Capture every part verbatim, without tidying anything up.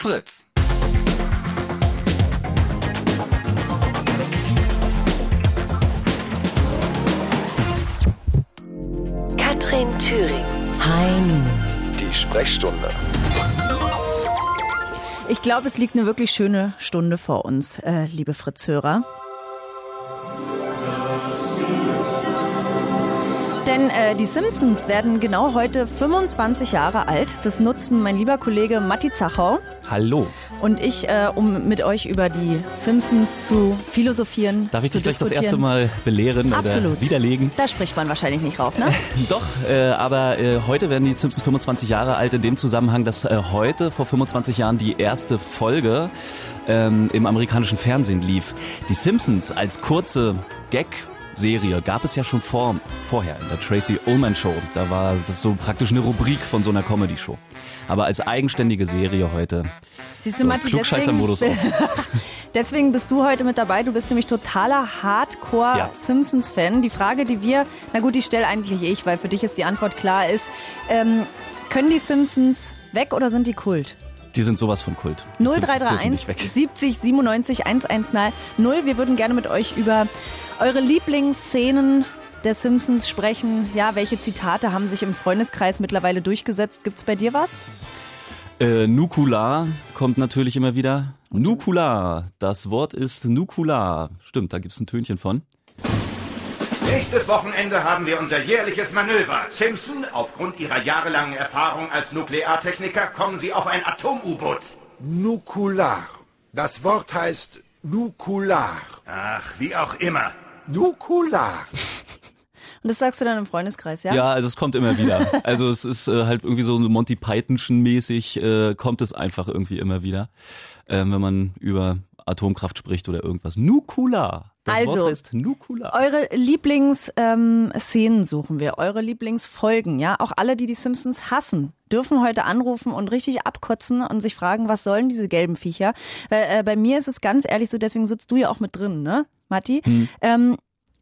Fritz. Katrin Thüring. Heini. Die Sprechstunde. Ich glaube, es liegt eine wirklich schöne Stunde vor uns, äh, liebe Fritz-Hörer. Denn äh, die Simpsons werden genau heute fünfundzwanzig Jahre alt. Das nutzen mein lieber Kollege Matti Zachau. Hallo. Und ich, äh, um mit euch über die Simpsons zu philosophieren. Darf ich zu dich gleich das diskutieren. erste Mal belehren Absolut. oder widerlegen? Da spricht man wahrscheinlich nicht rauf, ne? Doch, äh, aber äh, heute werden die Simpsons fünfundzwanzig Jahre alt in dem Zusammenhang, dass äh, heute vor fünfundzwanzig Jahren die erste Folge ähm, im amerikanischen Fernsehen lief. Die Simpsons als kurze Gag-Serie gab es ja schon vor, vorher in der Tracy Ullman Show. Da war das so praktisch eine Rubrik von so einer Comedy-Show. Aber als eigenständige Serie heute. Siehst du, So, Matti, Klugscheißer-Modus auf. Deswegen bist du heute mit dabei. Du bist nämlich totaler Hardcore-Simpsons-Fan. Die Frage, die wir, na gut, die stelle eigentlich ich, weil für dich ist die Antwort klar ist. Ähm, können die Simpsons weg oder sind die Kult? Die sind sowas von Kult. Die null drei Simpsons drei dürfen eins nicht weg. siebzig siebenundneunzig hundertzehn. Wir würden gerne mit euch über eure Lieblingsszenen der Simpsons sprechen. Ja, welche Zitate haben sich im Freundeskreis mittlerweile durchgesetzt? Gibt's bei dir was? Äh, Nukular kommt natürlich immer wieder. Nukular, das Wort ist Nukular. Stimmt, da gibt's ein Tönchen von. Nächstes Wochenende haben wir unser jährliches Manöver. Simpson, aufgrund Ihrer jahrelangen Erfahrung als Nukleartechniker, kommen Sie auf ein Atom-U-Boot. Nukular. Das Wort heißt Nukular. Ach, wie auch immer. Nukular. Und das sagst du dann im Freundeskreis, ja? Ja, also es kommt immer wieder. Also es ist äh, halt irgendwie so Monty Pythonschen mäßig, äh, kommt es einfach irgendwie immer wieder, ähm, wenn man über Atomkraft spricht oder irgendwas. Nukular. Das Also, Wort heißt Nukular. Eure Lieblingsszenen ähm, suchen wir, eure Lieblingsfolgen, ja? Auch alle, die die Simpsons hassen, dürfen heute anrufen und richtig abkotzen und sich fragen, was sollen diese gelben Viecher? Äh, äh, bei mir ist es ganz ehrlich so, deswegen sitzt du ja auch mit drin, ne, Matti? Hm. Ähm,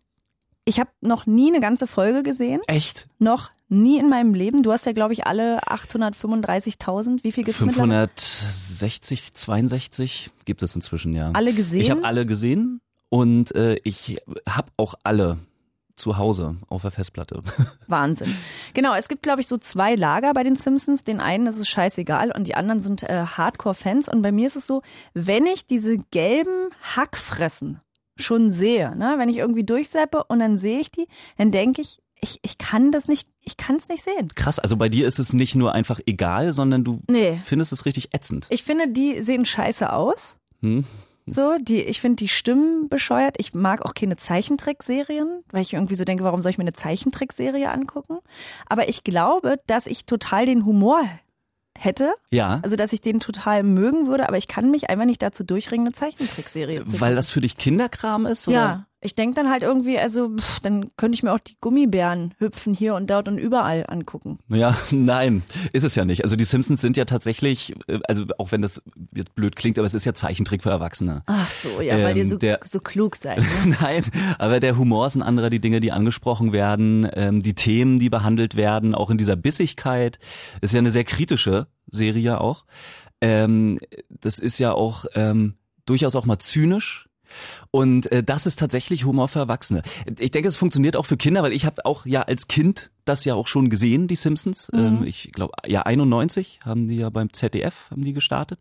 ich habe noch nie eine ganze Folge gesehen. Echt? Noch nie in meinem Leben. Du hast ja, glaube ich, alle achthundertfünfunddreißigtausend. Wie viel gibt's mittlerweile? fünfhundertsechzig, zweiundsechzig gibt es inzwischen, ja. Alle gesehen? Ich habe alle gesehen und äh, ich habe auch alle zu Hause auf der Festplatte. Wahnsinn. Genau, es gibt, glaube ich, so zwei Lager bei den Simpsons. Den einen ist es scheißegal und die anderen sind äh, Hardcore-Fans. Und bei mir ist es so, wenn ich diese gelben Hackfressen schon sehe, ne, wenn ich irgendwie durchseppe und dann sehe ich die, dann denke ich, ich, ich kann das nicht, ich kann es nicht sehen. Krass, also bei dir ist es nicht nur einfach egal, sondern du nee. findest es richtig ätzend. Ich finde, die sehen scheiße aus. Hm. So, die, ich finde die Stimmen bescheuert. Ich mag auch keine Zeichentrickserien, weil ich irgendwie so denke, warum soll ich mir eine Zeichentrickserie angucken? Aber ich glaube, dass ich total den Humor hätte. Ja. Also, dass ich den total mögen würde, aber ich kann mich einfach nicht dazu durchringen, eine Zeichentrickserie zu gucken. Weil das für dich Kinderkram ist? Oder? Ja. Ich denke dann halt irgendwie, also pff, dann könnte ich mir auch die Gummibären hüpfen hier und dort und überall angucken. Ja, nein, ist es ja nicht. Also die Simpsons sind ja tatsächlich, also auch wenn das jetzt blöd klingt, aber es ist ja Zeichentrick für Erwachsene. Ach so, ja, weil ähm, ihr so, der, so klug seid. Ne? Nein, aber der Humor ist ein anderer, die Dinge, die angesprochen werden, ähm, die Themen, die behandelt werden, auch in dieser Bissigkeit. Ist ja eine sehr kritische Serie auch. Ähm, das ist ja auch ähm, durchaus auch mal zynisch. Und äh, das ist tatsächlich Humor für Erwachsene. Ich denke, es funktioniert auch für Kinder, weil ich habe auch ja als Kind das ja auch schon gesehen, die Simpsons. Mhm. Ähm, ich glaube, ja einundneunzig haben die ja beim Z D F haben die gestartet.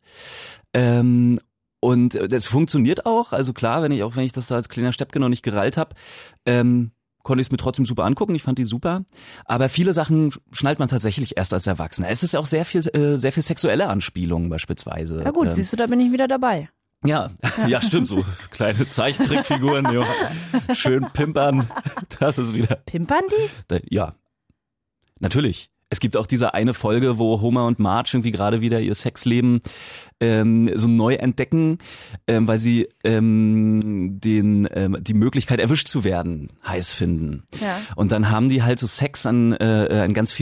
Ähm, und das funktioniert auch. Also klar, wenn ich auch wenn ich das da als kleiner Steppke noch nicht gerallt habe, ähm, konnte ich es mir trotzdem super angucken. Ich fand die super. Aber viele Sachen schnallt man tatsächlich erst als Erwachsener. Es ist auch sehr viel, äh, sehr viel sexuelle Anspielungen beispielsweise. Ja gut, ähm, siehst du, da bin ich wieder dabei. Ja, ja, ja, stimmt, so kleine Zeichentrickfiguren, ja, schön pimpern, das ist wieder. Pimpern die? Ja, natürlich. Es gibt auch diese eine Folge, wo Homer und Marge irgendwie gerade wieder ihr Sexleben ähm, so neu entdecken, ähm, weil sie ähm, den ähm, die Möglichkeit erwischt zu werden heiß finden. Ja. Und dann haben die halt so Sex an äh, an ganz vielen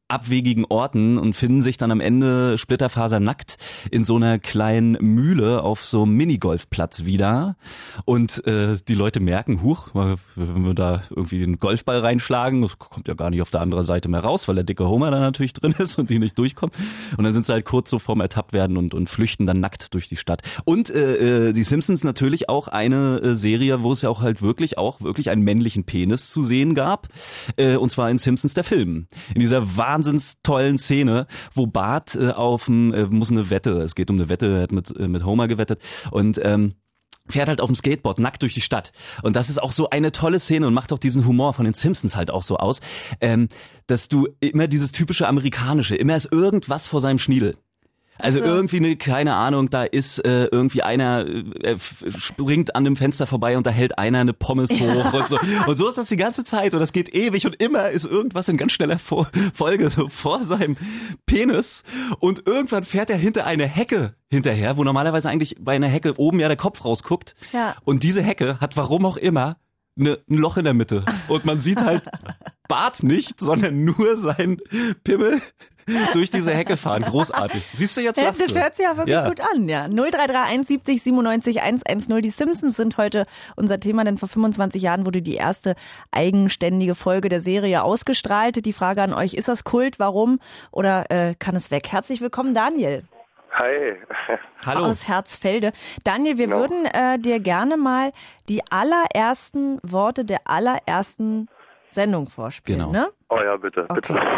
abwegigen Orten und finden sich dann am Ende splitterfasernackt in so einer kleinen Mühle auf so einem Minigolfplatz wieder. Und äh, die Leute merken, huch, wenn wir da irgendwie den Golfball reinschlagen, das kommt ja gar nicht auf der anderen Seite mehr raus, weil der dicke Homer da natürlich drin ist und die nicht durchkommen. Und dann sind sie halt kurz so vorm Ertapptwerden und, und flüchten dann nackt durch die Stadt. Und äh, die Simpsons natürlich auch eine äh, Serie, wo es ja auch halt wirklich auch wirklich einen männlichen Penis zu sehen gab. Äh, und zwar in Simpsons der Film. In dieser wahnsinns tollen Szene, wo Bart äh, auf dem, äh, muss eine Wette, es geht um eine Wette, er hat mit, äh, mit Homer gewettet und ähm, fährt halt auf dem Skateboard nackt durch die Stadt. Und das ist auch so eine tolle Szene und macht auch diesen Humor von den Simpsons halt auch so aus, ähm, dass du immer dieses typische Amerikanische, immer ist irgendwas vor seinem Schniedel. Also so. irgendwie eine, keine Ahnung, da ist äh, irgendwie einer, äh, springt an dem Fenster vorbei und da hält einer eine Pommes hoch und so. Und so ist das die ganze Zeit und das geht ewig und immer ist irgendwas in ganz schneller Vor- Folge so vor seinem Penis und irgendwann fährt er hinter eine Hecke hinterher, wo normalerweise eigentlich bei einer Hecke oben ja der Kopf rausguckt. Ja. Und diese Hecke hat warum auch immer eine, ein Loch in der Mitte und man sieht halt Bart nicht, sondern nur sein Pimmel durch diese Hecke fahren. Großartig. Siehst du, jetzt Ja, lachst das du. hört sich ja wirklich Ja. gut an, ja. null drei drei eins siebzig siebenundneunzig hundertzehn. Die Simpsons sind heute unser Thema, denn vor fünfundzwanzig Jahren wurde die erste eigenständige Folge der Serie ausgestrahlt. Die Frage an euch, ist das Kult, warum oder äh, kann es weg? Herzlich willkommen, Daniel. Hi. Hallo. Aus Herzfelde. Daniel, wir Genau. würden äh, dir gerne mal die allerersten Worte der allerersten Sendung vorspielen, Genau. ne? Oh ja, bitte, bitte. Okay.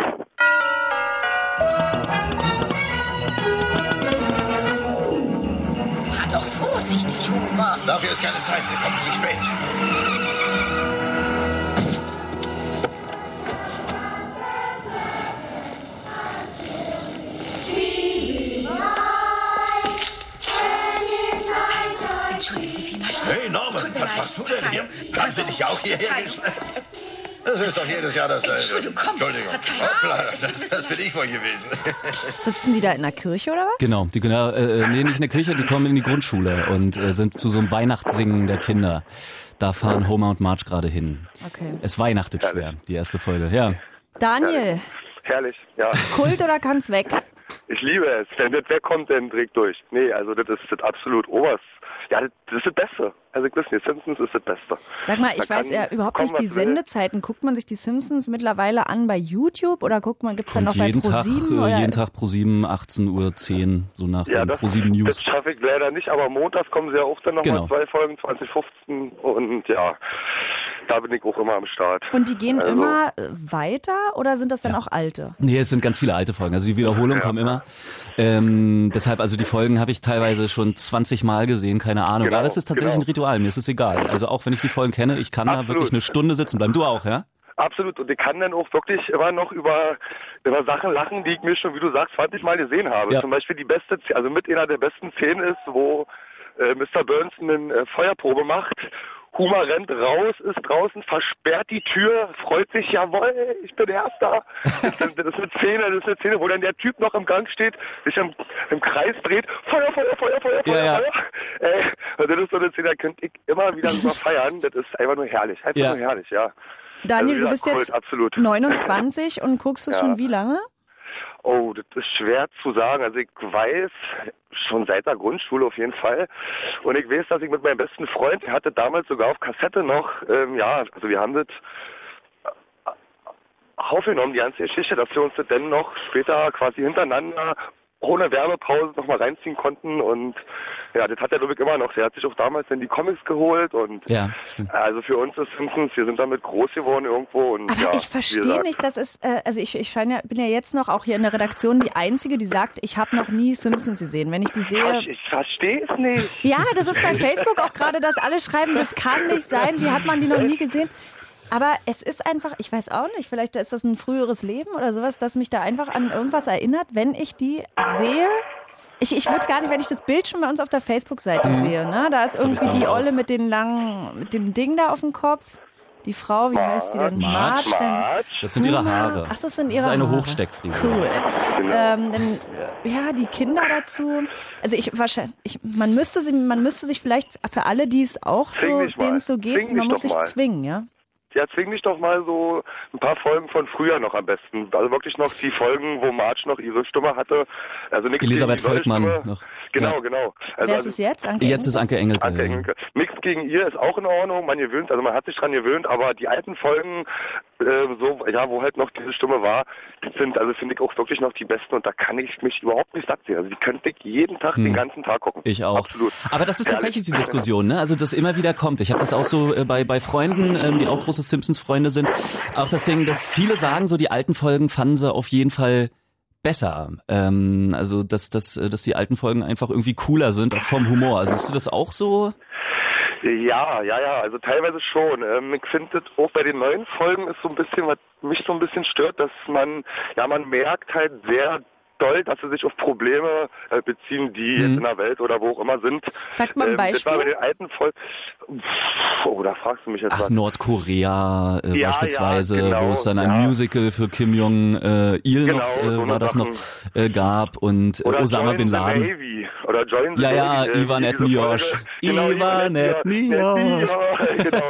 Fahr doch vorsichtig, Homer. Dafür ist keine Zeit, wir kommen zu spät. Entschuldigen Sie vielmals. Hey Norman, Tut mir was leid. machst du denn hier? Verzeihung. Haben sie dich auch hierher Verzeihung. geschleppt? Das ist doch jedes Jahr dasselbe. Entschuldigung, komm. Entschuldigung. Verzeihung. Hoppla, Es tut mir das, so das bin leid. ich wohl gewesen. Sitzen die da in der Kirche oder was? Genau, die genau, äh, nee, nicht in der Kirche, die kommen in die Grundschule und äh, sind zu so einem Weihnachtssingen der Kinder. Da fahren Homer und Marge gerade hin. Okay. Es weihnachtet schwer, die erste Folge, ja. Daniel, Herrlich, ja. Kult oder kann's weg? Ich liebe es. Wenn das wegkommt, dann direkt durch. Nee, also das ist das absolut oberst. Ja, das, das ist das Beste. Also ich weiß nicht, Simpsons ist das Beste. Sag mal, Da ich weiß kann ja überhaupt kommen, nicht die was will. Sendezeiten. Guckt man sich die Simpsons mittlerweile an bei YouTube oder guckt man, gibt's dann noch Kommt bei jeden Tag, ProSieben? äh, oder? jeden Tag ProSieben, achtzehn Uhr zehn, so nach Ja, den das, ProSieben News. das schaffe ich leider nicht, aber montags kommen sie ja auch dann nochmal Genau. zwei Folgen, zwanzig fünfzehn und ja, da bin ich auch immer am Start. Und die gehen Also- immer äh, weiter oder sind das dann auch alte? Nee, es sind ganz viele alte Folgen. Also die Wiederholungen Ja. kommen immer. Ähm, deshalb, also die Folgen habe ich teilweise schon zwanzig Mal gesehen, keine Ahnung. Genau, Aber es ist tatsächlich genau. ein Ritual, mir ist es egal. Also auch wenn ich die Folgen kenne, ich kann da Absolut. wirklich eine Stunde sitzen bleiben. Du auch, ja? Absolut. Und ich kann dann auch wirklich immer noch über, über Sachen lachen, die ich mir schon, wie du sagst, zwanzig Mal gesehen habe. Ja. Zum Beispiel die beste, Szene- also mit einer der besten Szenen ist, wo äh, Mister Burns eine äh, Feuerprobe macht. Homer rennt raus, ist draußen, versperrt die Tür, freut sich, jawohl, ich bin Erster. Das ist, das ist eine Szene, das ist eine Szene, wo dann der Typ noch im Gang steht, sich im, im Kreis dreht, Feuer, Feuer, Feuer, Feuer, Feuer, Ja, ja. Feuer. Äh, und das ist so eine Szene, da könnte ich immer wieder drüber feiern. Das ist einfach nur herrlich, einfach Ja. nur herrlich, ja. Daniel, Also du bist wieder jetzt Kult, absolut. neunundzwanzig und guckst es Ja. schon wie lange? Oh, das ist schwer zu sagen. Also ich weiß, schon seit der Grundschule auf jeden Fall. Und ich weiß, dass ich mit meinem besten Freund, der hatte damals sogar auf Kassette noch, ähm, ja, also wir haben das aufgenommen, die ganze Geschichte, dass wir uns das dann noch später quasi hintereinander ohne Werbepause nochmal reinziehen konnten. Und ja, das hat er, glaube ich, immer noch. Der hat sich auch damals dann die Comics geholt. Und Ja, stimmt. also für uns ist Simpsons, wir sind damit groß geworden irgendwo. Und Aber ja, ich wie verstehe gesagt, nicht, dass es, äh, also ich, ich scheine ja, bin ja jetzt noch auch hier in der Redaktion die Einzige, die sagt, ich habe noch nie Simpsons gesehen. Wenn ich die sehe, Ich, ich verstehe es nicht. ja, das ist bei Facebook auch gerade, dass alle schreiben, das kann nicht sein, wie hat man die noch nie gesehen? Aber es ist einfach, ich weiß auch nicht, vielleicht ist das ein früheres Leben oder sowas, das mich da einfach an irgendwas erinnert, wenn ich die sehe. Ich, ich würde gar nicht, wenn ich das Bild schon bei uns auf der Facebook-Seite Mhm. sehe, ne? Da ist irgendwie die Olle mit den langen, mit dem Ding da auf dem Kopf. Die Frau, wie heißt die denn? Marge. Marge. Dann Marge. Das sind ihre Homer. Haare. Ach, das sind Das ihre ist eine Haare. Hochsteckfrisur. Cool. Genau. Ähm, dann, äh, ja, die Kinder dazu. Also ich wahrscheinlich, ich, man müsste sie, man müsste sich vielleicht für alle, die es auch Zwing so, mich mal. denen es so geht, Zwing man mich muss doch sich mal. zwingen, ja. ja, zwing mich doch mal so ein paar Folgen von früher noch am besten. Also wirklich noch die Folgen, wo Marge noch ihre Stimme hatte. Also nichts Elisabeth gegen die Volkmann Stimme. noch. Genau, Ja. genau. Also, Wer ist also, es jetzt? Anke Jetzt ist Anke Engelke. Anke Engelke. Nichts gegen ihr ist auch in Ordnung. Man gewöhnt, also man hat sich dran gewöhnt, aber die alten Folgen, äh, so, ja, wo halt noch diese Stimme war, die sind, also finde ich auch wirklich noch die besten und da kann ich mich überhaupt nicht satt sehen. Also die könnte ich jeden Tag, hm. den ganzen Tag gucken. Ich auch. Absolut. Aber das ist Herrlich. tatsächlich die Diskussion, ne? Also das immer wieder kommt. Ich habe das auch so äh, bei bei Freunden, ähm, die auch große Simpsons-Freunde sind, auch das Ding, dass viele sagen, so die alten Folgen fanden sie auf jeden Fall besser. Ähm, also dass, dass, dass die alten Folgen einfach irgendwie cooler sind, auch vom Humor. Also siehst du das auch so? Ja, ja, ja, also teilweise schon. Ähm, ich finde auch bei den neuen Folgen ist so ein bisschen, was mich so ein bisschen stört, dass man, ja, man merkt halt sehr doll, dass sie sich auf Probleme äh, beziehen, die Mhm. jetzt in der Welt oder wo auch immer sind. Sagt mal ein Ähm, das war bei Beispiel. den alten Folgen. Oh, da fragst du mich jetzt Ach, was. Nordkorea äh, Ja, beispielsweise, ja, genau, wo es dann ein ja. Musical für Kim Jong äh, Il Genau, noch, äh, so eine war das noch, Sachen. äh, gab und äh, Oder Osama Join Bin the Laden. Navy. Oder Join the Ja, ja, Navy, äh, Ivan diese Etniosh. Folge. Genau, Ivan Etniosh. genau.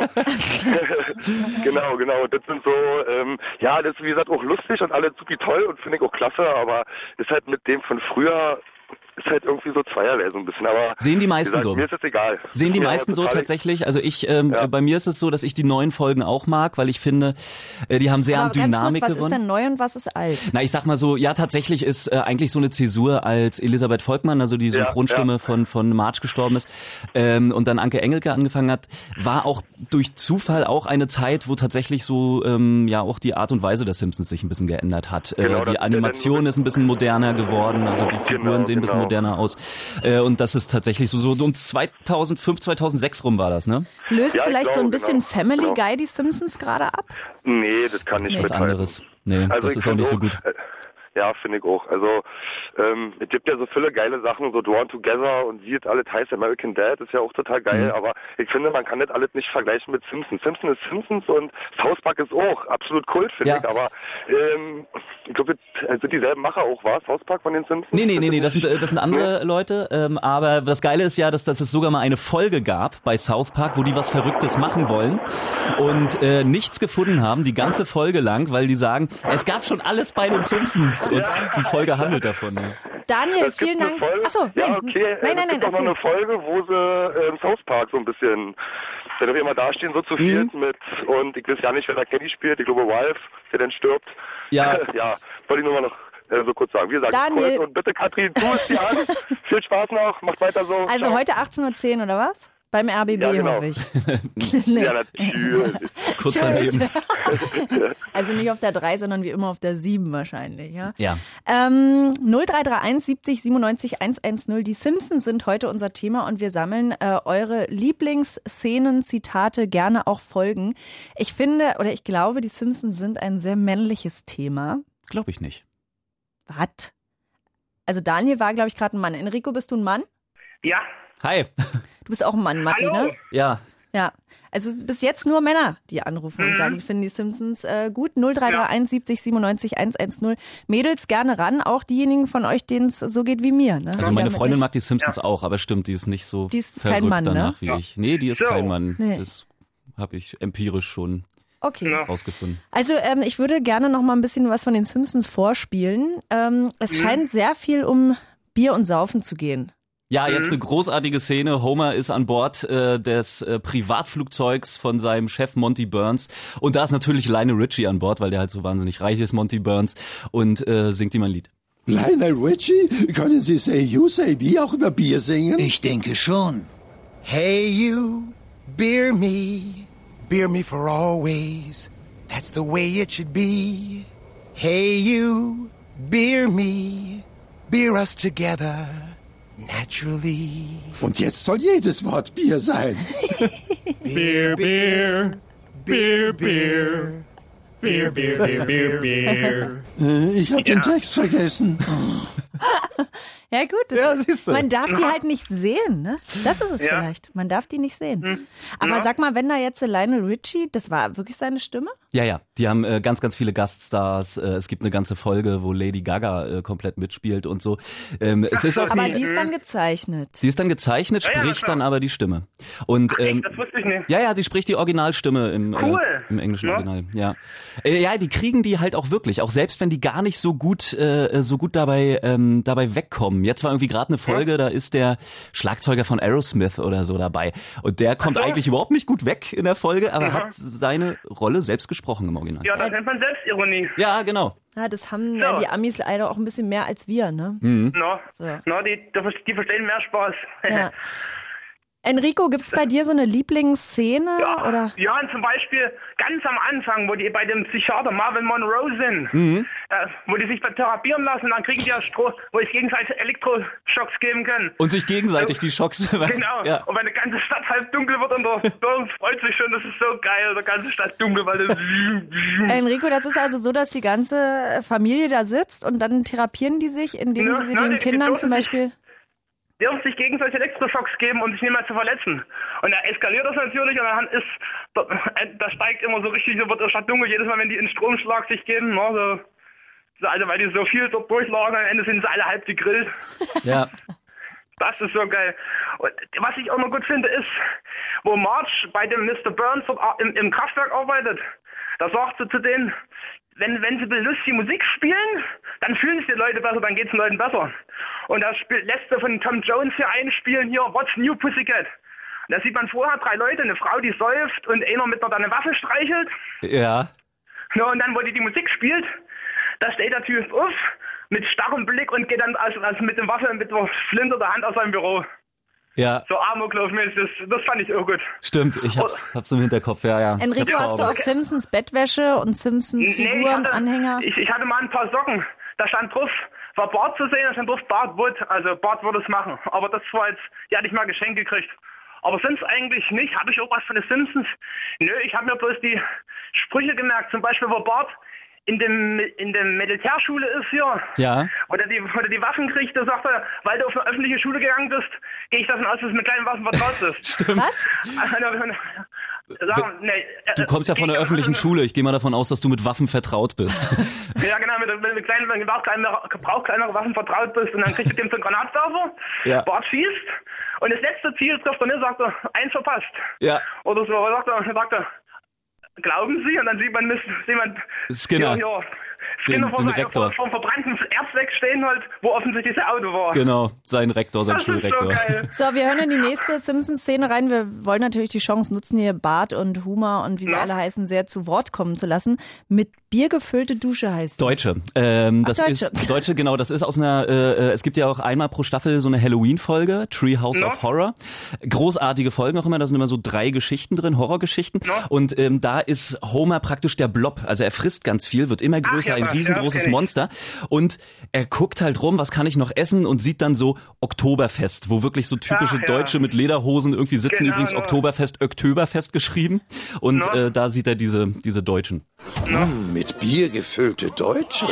genau, genau. Das sind so, ähm, ja, das ist wie gesagt auch lustig und alle super toll und finde ich auch klasse, aber ist halt mit dem von früher, ist halt irgendwie so zweierlei so ein bisschen. Aber Sehen die wie meisten gesagt, so? mir ist das egal. Sehen die Ja, meisten so total. tatsächlich? Also ich, ähm, Ja. bei mir ist es so, dass ich die neuen Folgen auch mag, weil ich finde, äh, die haben sehr Aber an ganz Dynamik kurz, was gewonnen. ist denn neu und was ist alt? Na, ich sag mal so, ja, tatsächlich ist äh, eigentlich so eine Zäsur, als Elisabeth Volkmann, also die Synchronstimme ja. von von Marge gestorben ist, ähm, und dann Anke Engelke angefangen hat, war auch durch Zufall auch eine Zeit, wo tatsächlich so ähm, ja auch die Art und Weise der Simpsons sich ein bisschen geändert hat. Äh, Genau, das die ist ja Animation dann- ist ein bisschen moderner geworden, also die Figuren Genau, sehen ein bisschen genau. moderner aus. Äh, und das ist tatsächlich so, so um zweitausendfünf, zweitausendsechs rum war das, ne? Löst Ja, ich vielleicht so ein glaube, bisschen genau. Family Genau. Guy die Simpsons gerade ab? Nee, das kann nicht Was mithalten. anderes. Nee, Also das ich ist auch find nicht so gut. äh, Ja, finde ich auch. Also ähm, es gibt ja so viele geile Sachen, so Drawn Together und wie es alles heißt, American Dad ist ja auch total geil, Mhm. aber ich finde, man kann das alles nicht vergleichen mit Simpsons. Simpsons ist Simpsons und South Park ist auch absolut Kult, finde Ja. ich, aber ähm, ich glaube, das sind dieselben Macher auch, war South Park von den Simpsons? Nee, nee, nee, nee, das ist sind, äh, das sind andere Leute, ähm, aber das Geile ist ja, dass, dass es sogar mal eine Folge gab bei South Park, wo die was Verrücktes machen wollen und äh, nichts gefunden haben, die ganze Folge lang, weil die sagen, es gab schon alles bei den Simpsons und die Folge handelt davon. Ja. Daniel, Es gibt vielen eine Dank. Folge, Achso, nein, ja, okay. nein, nein, es gibt nein, auch noch eine erzähl. Folge, wo sie äh, im South Park so ein bisschen, wenn wir immer da stehen, so zu viert mit, und ich weiß ja nicht, wer da Kenny spielt, ich glaube Ralph, der dann stirbt. Ja. ja, wollte ich nur mal noch äh, so kurz sagen. Wie gesagt, Daniel. Kult und bitte Katrin, tu es dir an. Viel Spaß noch, macht weiter so. Also Ciao. heute achtzehn Uhr zehn oder was? Beim R B B, Ja, genau. hoffe ich. Ja, natürlich. Kurz daneben. Also nicht auf der drei, sondern wie immer auf der sieben wahrscheinlich, ja? Ja. Ähm, null drei drei eins siebzig siebenundneunzig hundertzehn. Die Simpsons sind heute unser Thema und wir sammeln äh, eure Lieblingsszenen, Zitate, gerne auch Folgen. Ich finde, oder ich glaube, die Simpsons sind ein sehr männliches Thema. Glaube ich nicht. Was? Also Daniel war, glaube ich, gerade ein Mann. Enrico, bist du ein Mann? Ja, Hi. Du bist auch ein Mann, Matti, hallo. ne? Ja. Ja. Also bis jetzt nur Männer, die anrufen und sagen, die finden die Simpsons äh, gut. null drei drei eins siebzig siebenundneunzig hundertzehn. Mädels gerne ran, auch diejenigen von euch, denen es so geht wie mir. Ne? Also Die meine damit Freundin nicht- mag die Simpsons auch, aber stimmt, die ist nicht so Die ist verrückt kein Mann, ne? danach wie Ja. ich. Nee, die ist So. kein Mann. Nee. Das habe ich empirisch schon Okay. Ja. rausgefunden. Also ähm, ich würde gerne noch mal ein bisschen was von den Simpsons vorspielen. Ähm, es Mhm. scheint sehr viel um Bier und Saufen zu gehen. Ja, jetzt eine großartige Szene. Homer ist an Bord äh, des äh, Privatflugzeugs von seinem Chef Monty Burns. Und da ist natürlich Lionel Richie an Bord, weil der halt so wahnsinnig reich ist, Monty Burns, und äh, singt ihm ein Lied. Lionel Richie, können Sie Say You, Say Me auch über Bier singen? Ich denke schon. Hey you, beer me, beer me for always. That's the way it should be. Hey you, beer me, beer us together, naturally. Und jetzt soll jedes Wort Bier sein. Beer, beer, beer, beer, beer, beer, beer, beer, beer. Äh, Ich habe den Text vergessen. Ja gut, das Ja, ist, siehst du. man darf die halt nicht sehen, ne? Das ist es Ja. vielleicht. Man darf die nicht sehen. Hm. Aber Ja. sag mal, wenn da jetzt Lionel Richie, das war wirklich seine Stimme? Ja, ja, die haben äh, ganz, ganz viele Gaststars. Äh, es gibt eine ganze Folge, wo Lady Gaga äh, komplett mitspielt und so. Ähm, es ist auch Aber ein, die ist dann gezeichnet. die ist dann gezeichnet, Ja, ja, spricht klar. dann aber die Stimme. Und ähm, Echt, das wusste ich nicht. ja, ja, die spricht die Originalstimme im, Cool. äh, im englischen Ja. Original. Ja, äh, ja, die kriegen die halt auch wirklich, auch selbst wenn die gar nicht so gut, äh, so gut dabei, ähm, dabei wegkommen. Jetzt war irgendwie gerade eine Folge, da ist der Schlagzeuger von Aerosmith oder so dabei und der kommt Ach so. eigentlich überhaupt nicht gut weg in der Folge, aber Ja. hat seine Rolle selbst gesprochen im Original. Ja, das nennt man Selbstironie. Ja, genau. Ja, das haben ja So. die Amis leider auch ein bisschen mehr als wir, ne? No, So. no, die, die verstehen mehr Spaß. Ja. Enrico, gibt's bei dir so eine Lieblingsszene? Ja, Oder? ja, und zum Beispiel ganz am Anfang, wo die bei dem Psychiater Marvin Monroe sind, Mhm. äh, wo die sich therapieren lassen, dann kriegen die ja Stroh, wo ich gegenseitig Elektroschocks geben können. Und sich gegenseitig die Schocks. Genau. Ja. Und wenn die ganze Stadt halb dunkel wird und der Burns freut sich schon, das ist so geil, die ganze Stadt dunkel, weil das Enrico, das ist also so, dass die ganze Familie da sitzt und dann therapieren die sich, indem Ja, sie sie ja, den die- die Kindern dürfen zum Beispiel... dürfen sich gegenseitig Elektroschocks geben, um sich nicht mehr zu verletzen. Und da eskaliert das natürlich und dann ist, da, da steigt immer so richtig, so wird die Stadt dunkel, jedes Mal, wenn die einen Stromschlag sich geben, ne, so, so, also weil die so viel dort durchlagen, am Ende sind sie alle halb gegrillt. Ja. Das ist so geil. Und was ich auch noch gut finde, ist, wo Marge bei dem Mister Burns dort im, im Kraftwerk arbeitet, da sagt sie zu denen, wenn, wenn sie lustige Musik spielen, dann fühlen sich die Leute besser, dann geht es den Leuten besser. Und das spielt, lässt sie von Tom Jones hier einspielen, hier, What's New Pussycat? Und da sieht man vorher drei Leute, eine Frau, die säuft und einer mit einer eine Waffe streichelt. Ja. Ja, und dann, wo die die Musik spielt, da steht der Typ auf, mit starrem Blick und geht dann also, also mit der Waffe, mit der Flinte der Hand aus seinem Büro. Ja, So Amoklaufmäßig, das, das fand ich auch gut. stimmt. Ich hab's, hab's im Hinterkopf. Ja, ja. Enrico, Ich hab's hast du vor auch Augen. Simpsons Bettwäsche und Simpsons Nee, ich Figuren, hatte, Anhänger? Ich, ich hatte mal ein paar Socken, da stand drauf, war Bart zu sehen, da stand drauf, Bart Wood, also Bart würde es machen. Aber das war jetzt, die hatte ich mal geschenkt gekriegt. Aber sonst eigentlich nicht. Habe ich auch was von den Simpsons? Nö, ich habe mir bloß die Sprüche gemerkt, zum Beispiel, wo Bart in dem in der Militärschule ist hier, Ja. oder die oder die Waffen kriegt, da sagt er, weil du auf eine öffentliche Schule gegangen bist, gehe ich davon aus, dass du mit kleinen Waffen vertraut bist. Stimmt. Was? Sagen, nee, äh, Du kommst ja von geh der ich- öffentlichen Schule. Ich gehe mal davon aus, dass du mit Waffen vertraut bist. Ja, genau, mit, mit, mit kleinen, wenn du auch kleinere, Gebrauch kleinerer Waffen vertraut bist und dann kriegst du dem so einen Granatwerfer, Ja. Bart schießt und das letzte Ziel trifft er nicht, sagt er, eins verpasst. Ja. Oder so, sagt er, sagt er, glauben Sie? Und dann sieht man, sieht man Skinner. Ja, ja, Den- Skinner vor, den seiner- Rektor. vor, vor dem verbrannten Erzweg stehen halt, wo offensichtlich das Auto war. Genau, sein Rektor, sein Das ist so Schulrektor. geil. So, wir hören in die nächste Simpsons-Szene rein. Wir wollen natürlich die Chance nutzen, hier Bart und Homer und wie sie Ja. alle heißen, sehr zu Wort kommen zu lassen. Mit Bier gefüllte Dusche heißt sie. Deutsche. Ähm, das Ach, Deutsche. ist Deutsche, genau. Das ist aus einer. Äh, es gibt ja auch einmal pro Staffel so eine Halloween-Folge, Treehouse Ja. of Horror. Großartige Folgen auch immer. Da sind immer so drei Geschichten drin, Horrorgeschichten. Ja. Und ähm, da ist Homer praktisch der Blob. Also er frisst ganz viel, wird immer größer, ja, ein ja, riesengroßes kenn ich. Monster. Und er guckt halt rum, was kann ich noch essen, und sieht dann so Oktoberfest, wo wirklich so typische Ach, ja. Deutsche mit Lederhosen irgendwie sitzen. Genau, Übrigens ja. Oktoberfest, Oktoberfest geschrieben. Und Ja. äh, da sieht er diese diese Deutschen. Mit Bier gefüllte Deutsche.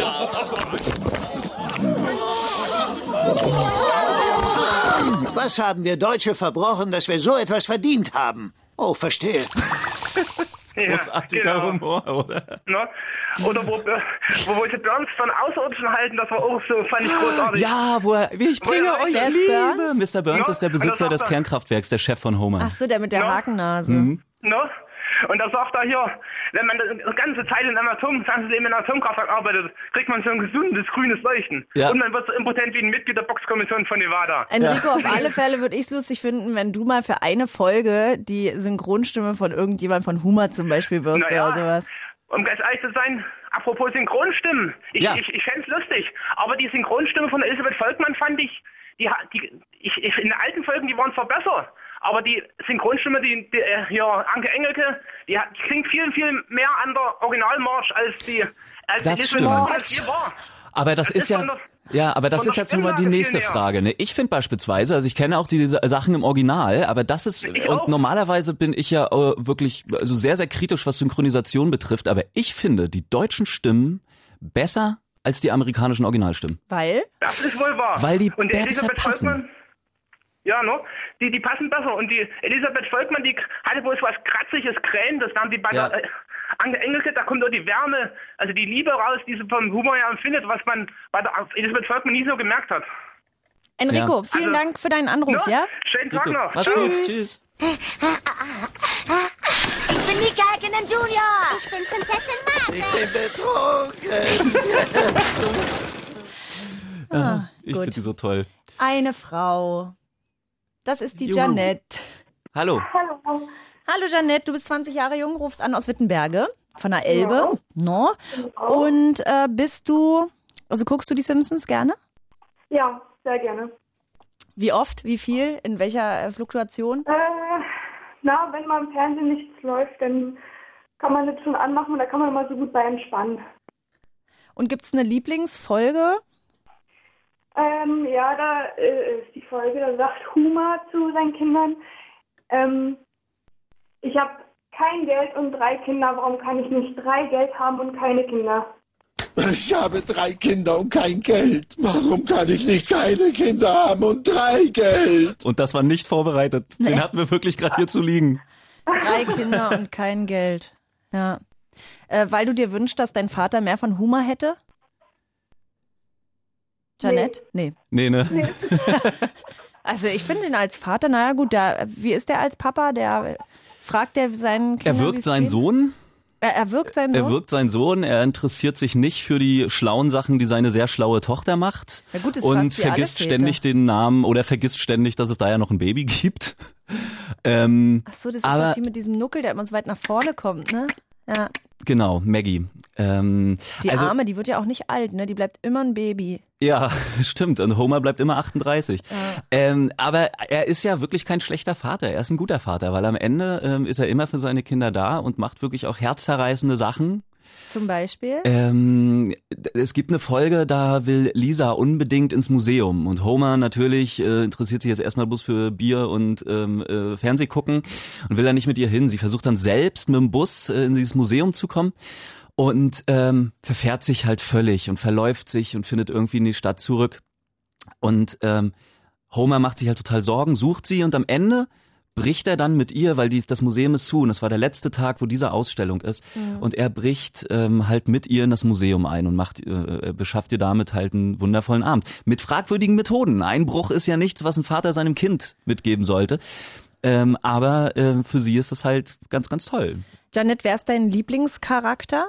Was haben wir Deutsche verbrochen, dass wir so etwas verdient haben? Oh, verstehe. Ja, Großartiger genau. Humor, oder? Ne? Oder wo, wo, wo sie Burns von Außerirdischen halten, das war auch so, fand ich großartig. Ja, wo er, ich bringe Woher euch Wer ist Liebe. Burns? Mister Burns Ja, ist der und das Besitzer sagt des er. Kernkraftwerks, der Chef von Homer. Ach so, der mit der Ja. Hakennase. Mhm. Ne? Und da sagt er hier, wenn man die ganze Zeit in einem Atom, das ganze Leben in einem Atomkraftwerk arbeitet, kriegt man so ein gesundes, grünes Leuchten. Ja. Und man wird so impotent wie ein Mitglied der Boxkommission von Nevada. Enrico, auf alle Fälle würde ich es lustig finden, wenn du mal für eine Folge die Synchronstimme von irgendjemand von Homer zum Beispiel wirst Naja. oder sowas. Um ganz ehrlich zu sein, apropos Synchronstimmen, ich, Ja. ich, ich fänd's lustig, aber die Synchronstimme von Elisabeth Volkmann fand ich, die, hat- die ich, ich, in den alten Folgen, die waren zwar besser, aber die Synchronstimme, die, die äh, hier, Anke Engelke, die, hat, die klingt viel, viel mehr an der Originalmarsch als die, als Das Elisabeth stimmt. Volkmann hier war. Aber das, Das ist ist ja, von der- ja, aber das von ist der jetzt nun mal die Stimmlage nächste viel näher. Frage. Ne? Ich finde beispielsweise, also ich kenne auch diese Sachen im Original, aber das ist, Ich und auch. normalerweise bin ich ja äh, wirklich also sehr, sehr kritisch, was Synchronisation betrifft, aber ich finde die deutschen Stimmen besser als die amerikanischen Originalstimmen. Weil? Das ist wohl wahr. Weil die und die besser Elisabeth passen. Volkmann, ja, ne? Die, die passen besser. Und die Elisabeth Volkmann, die hatte wohl so was Kratziges, Krähendes. Da haben die bei Ja. der äh, Anke Engelke, da kommt auch die Wärme, also die Liebe raus, die sie vom Humor ja empfindet, was man bei der Elisabeth Volkmann nie so gemerkt hat. Enrico, Ja. vielen Also, Dank für deinen Anruf, Ne? ja? Schönen Tag noch. Mach's gut, tschüss. Ich bin Nika Hakkinen Junior. Ich bin Prinzessin Marke. Ich bin betrunken. Ah, Ich gut. finde die so toll. Eine Frau. Das ist die Juhu. Janette. Hallo. Hallo. Hallo Janette, du bist zwanzig Jahre jung, rufst an aus Wittenberge, von der Elbe. No. Und äh, bist du, also guckst du die Simpsons gerne? Ja, sehr gerne. Wie oft, wie viel, in welcher äh, Fluktuation? Äh, na, wenn mal im Fernsehen nichts läuft, dann kann man das schon anmachen und da kann man immer so gut bei entspannen. Und gibt's eine Lieblingsfolge? Ähm, ja, da äh, ist die Folge, da sagt Homer zu seinen Kindern, ähm, ich habe kein Geld und drei Kinder, warum kann ich nicht drei Geld haben und keine Kinder? Ich habe drei Kinder und kein Geld. Warum kann ich nicht keine Kinder haben und drei Geld? Und das war nicht vorbereitet. Den hatten wir wirklich gerade hier zu liegen. Drei Kinder und kein Geld. Ja. Äh, weil du dir wünschst, dass dein Vater mehr von Humor hätte? Janette? Nee. Nee, ne? Nee. Also ich finde ihn als Vater, naja gut, der, wie ist der als Papa? Der fragt er seinen Kindern, Er wirkt wie's seinen geht? Sohn. Er, er wirkt seinen Sohn? Er wirkt seinen Sohn. Er interessiert sich nicht für die schlauen Sachen, die seine sehr schlaue Tochter macht. Ja gut, ist und fast wie alle vergisst Väter. ständig den Namen oder vergisst ständig, dass es da ja noch ein Baby gibt. ähm, Ach so, das ist aber doch die mit diesem Nuckel, der immer so weit nach vorne kommt, ne? Ja. genau, Maggie. Ähm, Die also, Arme, die wird ja auch nicht alt, ne? Die bleibt immer ein Baby. Ja, stimmt. Und Homer bleibt immer achtunddreißig. Ja. Ähm, aber er ist ja wirklich kein schlechter Vater. Er ist ein guter Vater, weil am Ende ähm, ist er immer für seine Kinder da und macht wirklich auch herzzerreißende Sachen. Zum Beispiel? Ähm, es gibt eine Folge, da will Lisa unbedingt ins Museum und Homer natürlich äh, interessiert sich jetzt erstmal bloß für Bier und ähm, äh, Fernseh gucken und will da nicht mit ihr hin. Sie versucht dann selbst mit dem Bus äh, in dieses Museum zu kommen und ähm, verfährt sich halt völlig und verläuft sich und findet irgendwie in die Stadt zurück. Und ähm, Homer macht sich halt total Sorgen, sucht sie und am Ende bricht er dann mit ihr, weil die, das Museum ist zu und es war der letzte Tag, wo diese Ausstellung ist. Mhm. Und er bricht ähm, halt mit ihr in das Museum ein und macht, äh, beschafft ihr damit halt einen wundervollen Abend. Mit fragwürdigen Methoden. Einbruch ist ja nichts, was ein Vater seinem Kind mitgeben sollte. Ähm, aber äh, für sie ist das halt ganz, ganz toll. Janette, wer ist dein Lieblingscharakter?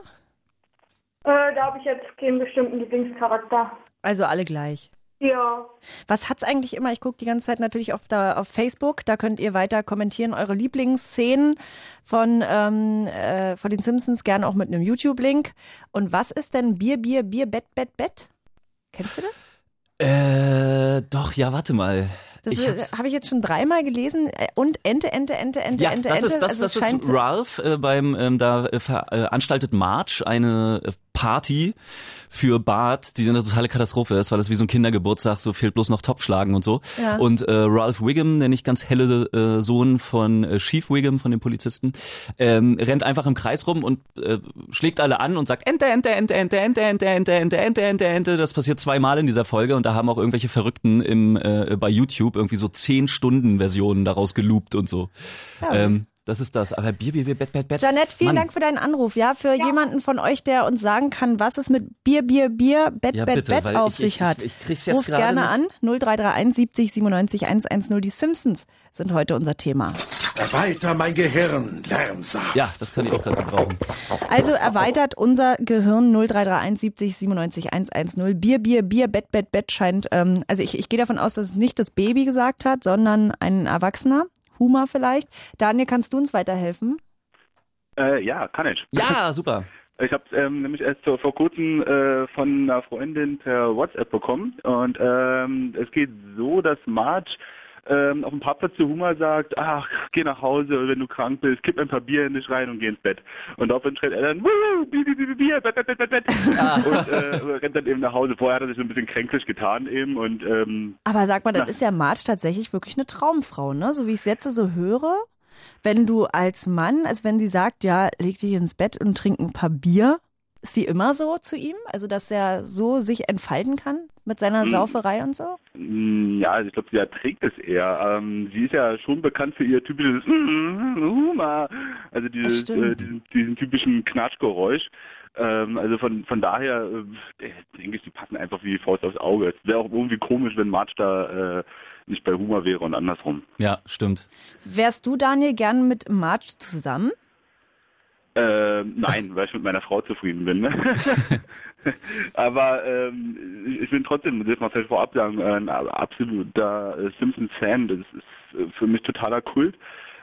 Äh, da habe ich jetzt keinen bestimmten Lieblingscharakter. Also alle gleich. Ja. Was hat's eigentlich immer? Ich gucke die ganze Zeit natürlich auf, da, auf Facebook. Da könnt ihr weiter kommentieren, eure Lieblingsszenen von, ähm, äh, von den Simpsons, gerne auch mit einem YouTube-Link. Und was ist denn Bier, Bier, Bier, Bett, Bett, Bett? Kennst du das? Äh, doch, ja, warte mal. Das Ich habe ich jetzt schon dreimal gelesen. Und Ente, Ente, Ente, Ente, ja, Ente, das Ente. ist das, Also das es scheint ist Ralph äh, beim ähm, da äh, veranstaltet Marge eine äh, Party für Bart, die eine totale Katastrophe ist, weil das wie so ein Kindergeburtstag, so fehlt bloß noch Topfschlagen und so. Ja. Und äh, Ralph Wiggum, der nicht ganz helle äh, Sohn von äh, Chief Wiggum, von dem Polizisten, ähm, rennt einfach im Kreis rum und äh, schlägt alle an und sagt Ente, Ente, Ente, Ente, Ente, Ente, Ente, Ente, Ente, Ente, Ente. Das passiert zweimal in dieser Folge und da haben auch irgendwelche Verrückten im äh, bei YouTube irgendwie so zehn Stunden Versionen daraus geloopt und so. Ja. Ähm, das ist das. Aber Bier, Bier, Bier, Bett, Bett, Bett. Janette, vielen Mann. Dank für deinen Anruf. Ja, für ja. jemanden von euch, der uns sagen kann, was es mit Bier, Bier, Bier, Bett, Ja, Bett, bitte, Bett weil auf ich- sich ich- hat. ich- ich krieg's jetzt Ruft gerade gerne nicht. an. null drei drei eins siebzig siebenundneunzig hundertzehn. Die Simpsons sind heute unser Thema. Erweiter mein Gehirn, Lernsaft. Ja, das kann ich auch gerade gebrauchen. Also erweitert unser Gehirn null drei drei eins siebzig siebenundneunzig hundertzehn. Bier, Bier, Bier, Bett, Bett, Bett scheint, ähm, also ich, ich gehe davon aus, dass es nicht das Baby gesagt hat, sondern ein Erwachsener. Humor vielleicht. Daniel, kannst du uns weiterhelfen? Äh, ja, kann ich. Ja, super. Ich habe ähm, nämlich erst so vor kurzem äh, von einer Freundin per WhatsApp bekommen und ähm, es geht so, dass Marge ähm, auf dem Parkplatz zu Homer sagt, ach, geh nach Hause, wenn du krank bist, kipp ein paar Bier in dich rein und geh ins Bett. Und daraufhin schreit er dann, Wuhu, Bier, Bier, Bier, Bier, Bett, Bett, Bett, Bett, Bett. Und äh, rennt dann eben nach Hause. Vorher hat er sich so ein bisschen kränklich getan eben und ähm, Aber sag mal, das na, ist ja Marge tatsächlich wirklich eine Traumfrau, ne? So wie ich es jetzt so höre, wenn du als Mann, also wenn sie sagt, ja, leg dich ins Bett und trink ein paar Bier, Ist die immer so zu ihm? Also, dass er so sich entfalten kann mit seiner Hm. Sauferei und so? Ja, also ich glaube, sie erträgt es eher. Ähm, sie ist ja schon bekannt für ihr typisches Humor, also dieses, äh, diesen, diesen typischen Knatschgeräusch. Ähm, also von von daher äh, denke ich, die passen einfach wie die Faust aufs Auge. Es wäre auch irgendwie komisch, wenn Marge da äh, nicht bei Humor wäre und andersrum. Ja, stimmt. Wärst du, Daniel, gern mit Marge zusammen? Äh, nein, weil ich mit meiner Frau zufrieden bin. Ne? Aber ähm, ich bin trotzdem, das muss man vielleicht vorab sagen, ein absoluter äh, Simpsons-Fan. Das ist für mich totaler Kult.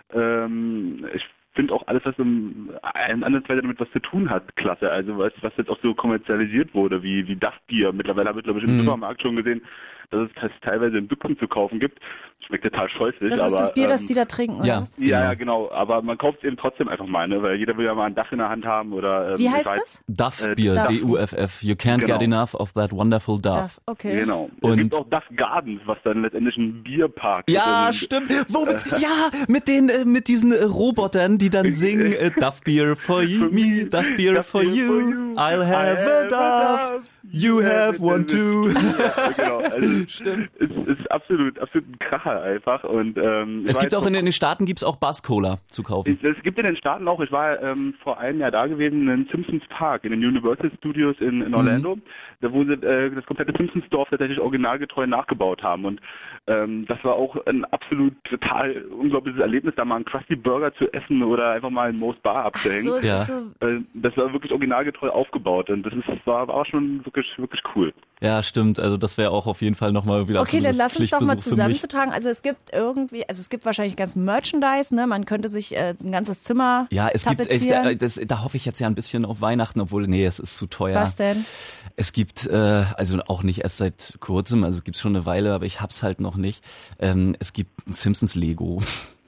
Ähm, ich finde auch alles, was im einen Weise damit was zu tun hat, klasse. Also was, was jetzt auch so kommerzialisiert wurde, wie, wie Duff Beer. Mittlerweile habe ich, glaube ich, im Mhm. Supermarkt schon gesehen, dass es teilweise in Büchsen zu kaufen gibt. Schmeckt total scheußlich. Das ist aber, das Bier, ähm, das die da trinken, oder ja, was? Ja, ja, genau. Aber man kauft es eben trotzdem einfach mal, ne? Weil jeder will ja mal ein Dach in der Hand haben oder. Ähm, Wie heißt ich weiß- das? Duff Äh, Beer, Duff. D U F F. You can't Genau. get enough of that wonderful Duff. Duff, okay. Genau. Es Und- gibt auch Duff Gardens, was dann letztendlich ein Bierpark Ja, ist. stimmt. Womit? Ja, mit den äh, mit diesen äh, Robotern, die dann singen äh, Duff Beer for you, me, Duff Beer Duff for Beer you. for you. I'll have a Duff. You have one too. Ja, genau. Also, stimmt. Es ist absolut, absolut ein Kracher einfach. Und ähm, ich Es war gibt jetzt auch vor- in den Staaten gibt's auch Buzz Cola zu kaufen. Es, es gibt in den Staaten auch, ich war ähm, vor einem Jahr da gewesen, in Simpsons Park, in den Universal Studios in, in Orlando, da wo sie äh, das komplette Simpsons-Dorf tatsächlich originalgetreu nachgebaut haben. Und ähm, das war auch ein absolut total unglaubliches Erlebnis, da mal einen Krusty Burger zu essen oder einfach mal in Moe's Bar abzuhängen. so, es Ja. ist so. Äh, Das war wirklich originalgetreu aufgebaut und das ist, war, war schon wirklich, wirklich cool. Ja, stimmt. Also das wäre auch auf jeden Fall nochmal wieder Okay, so dann ein lass uns doch mal Pflichtbesuch für mich. zusammenzutragen. Also es gibt irgendwie, also es gibt wahrscheinlich ganz Merchandise, ne? Man könnte sich äh, ein ganzes Zimmer Ja, es gibt, es, tapezieren. da, das, da hoffe ich jetzt ja ein bisschen auf Weihnachten, obwohl, nee, es ist zu teuer. Was denn? Es gibt, äh, also auch nicht erst seit kurzem, also es gibt schon eine Weile, aber ich hab's halt noch nicht. Ähm, es gibt ein Simpsons Lego.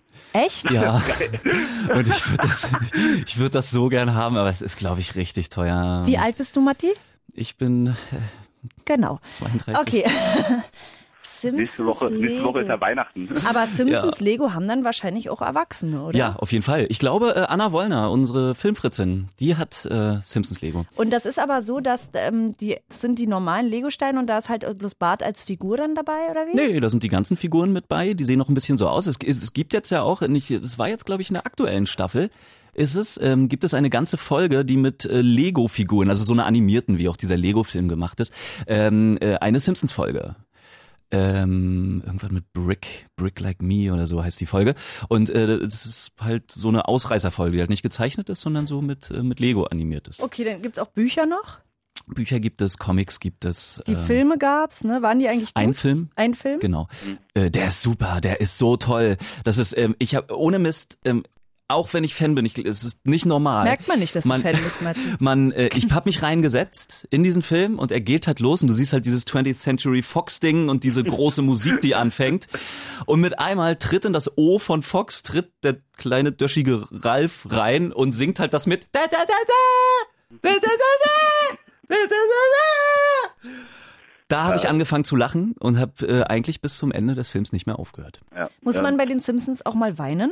Echt? Ja. Und ich würde das, ich würde das so gern haben, aber es ist, glaube ich, richtig teuer. Wie alt bist du, Matti? Ich bin äh, Genau. zweiunddreißig. Okay. Simpsons Nächste Woche, nächste Woche ist ja Weihnachten. Aber Simpsons Ja. Lego haben dann wahrscheinlich auch Erwachsene, oder? Ja, auf jeden Fall. Ich glaube, äh, Anna Wollner, unsere Filmfritzin, die hat äh, Simpsons Lego. Und das ist aber so, dass ähm, die das sind die normalen Lego-Steine und da ist halt bloß Bart als Figur dann dabei, oder wie? Nee, da sind die ganzen Figuren mit bei, die sehen noch ein bisschen so aus. Es, es gibt jetzt ja auch, nicht, es war jetzt, glaube ich, in der aktuellen Staffel, ist es, ähm, gibt es eine ganze Folge, die mit äh, Lego-Figuren, also so eine animierten, wie auch dieser Lego-Film gemacht ist, ähm, äh, eine Simpsons-Folge. Ähm, irgendwann mit Brick, Brick Like Me oder so heißt die Folge. Und äh, es ist halt so eine Ausreißerfolge, die halt nicht gezeichnet ist, sondern so mit, äh, mit Lego animiert ist. Okay, dann gibt's auch Bücher noch. Bücher gibt es, Comics gibt es. Die ähm, Filme gab's, ne? Waren die eigentlich gut? Ein Film. Ein Film? Genau. Äh, der ist super, der ist so toll. Das ist, ähm, ich habe ohne Mist, ähm, auch wenn ich Fan bin, ich, es ist nicht normal. Merkt man nicht, dass man, du Fan bist, Matti. Man, äh, ich habe mich reingesetzt in diesen Film und er geht halt los und du siehst halt dieses twentieth Century Fox Ding und diese große Musik, die anfängt. Und mit einmal tritt in das O von Fox, tritt der kleine döschige Ralf rein und singt halt das mit. Da, da, da, da, da, da, da, da, da, da, da. Da habe ich angefangen zu lachen und habe äh, eigentlich bis zum Ende des Films nicht mehr aufgehört. Ja. Muss man bei den Simpsons auch mal weinen?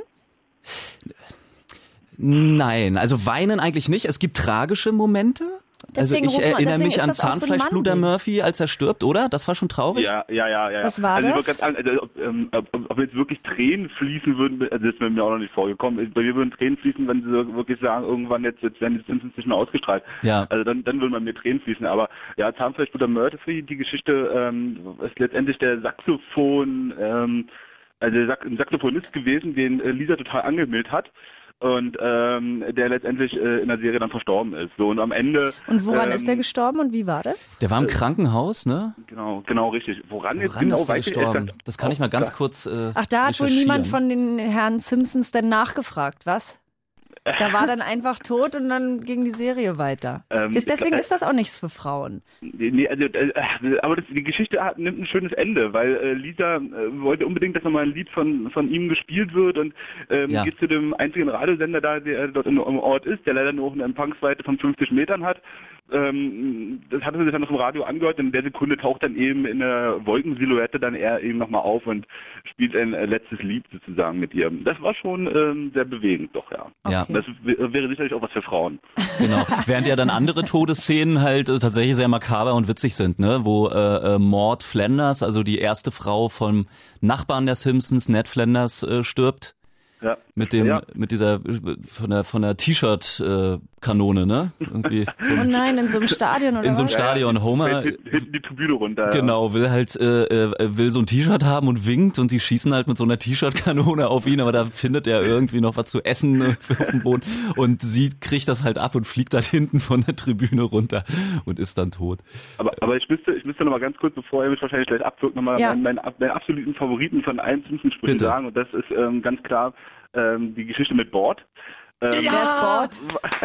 Nein, also weinen eigentlich nicht. Es gibt tragische Momente. Deswegen also ich ruft man- erinnere deswegen mich ist an das auch so ein Zahnfleischbruder Mann-Ding. Murphy, als er stirbt, oder? Das war schon traurig. Ja, ja, ja, ja. Was war also, ich das? wollte ganz, also, ob, ähm, ob, ob jetzt wirklich Tränen fließen würden, also das ist mir auch noch nicht vorgekommen. Bei mir würden Tränen fließen, wenn sie so wirklich sagen, irgendwann jetzt, jetzt werden die Simpsons nicht mehr ausgestrahlt. Ja. Also dann, dann würden bei mir Tränen fließen. Aber ja, Zahnfleischbruder Murphy, die Geschichte ähm, ist letztendlich der Saxophon, ähm, also der Sax- ein Saxophonist gewesen, den äh, Lisa total angemeldet hat. Und ähm, der letztendlich äh, in der Serie dann verstorben ist. So und am Ende. Und woran ähm, ist der gestorben und wie war das? Der war im Krankenhaus, ne? Genau, genau richtig. Woran, jetzt Woran genau ist er weiß ich gestorben? erst- Das kann ich mal ganz Oh, kurz äh, Ach, da hat wohl recherchieren. niemand von den Herrn Simpsons denn nachgefragt, was? Da war dann einfach tot und dann ging die Serie weiter. Ähm, Ist- Deswegen äh, ist das auch nichts für Frauen. Nee, nee, also, äh, aber das, die Geschichte hat, nimmt ein schönes Ende, weil äh, Lisa äh, wollte unbedingt, dass nochmal ein Lied von von ihm gespielt wird und ähm, Ja. geht zu dem einzigen Radiosender da, der dort im, im Ort ist, der leider nur eine Empfangsweite von fünfzig Metern hat ähm, das hatte sich dann noch im Radio angehört und in der Sekunde taucht dann eben in der Wolkensilhouette dann er eben nochmal auf und spielt ein äh, letztes Lied sozusagen mit ihr. Das war schon ähm, sehr bewegend, doch, ja. Ja. Das w- wäre sicherlich auch was für Frauen. Genau. Während ja dann andere Todesszenen halt äh, tatsächlich sehr makaber und witzig sind, ne? Wo äh, äh, Maud Flanders, also die erste Frau vom Nachbarn der Simpsons, Ned Flanders, äh, stirbt. Ja. Mit dem, ja. mit dieser, von der, von der T-Shirt-Kanone, ne? Irgendwie. Oh nein, in so einem Stadion oder In so einem was? Stadion. Homer, hinten die Tribüne runter. genau, will halt, äh, will so ein T-Shirt haben und winkt und die schießen halt mit so einer T-Shirt-Kanone auf ihn, aber da findet er irgendwie noch was zu essen auf dem Boden und sie kriegt das halt ab und fliegt halt hinten von der Tribüne runter und ist dann tot. Aber, aber ich müsste, ich müsste noch mal ganz kurz, bevor er mich wahrscheinlich gleich abwirkt, nochmal Ja. meinen, meinen, meinen absoluten Favoriten von allen Simpsons-Sprüchen sagen und das ist ähm, ganz klar ähm, die Geschichte mit Bord. Ähm, Wer ist Bord?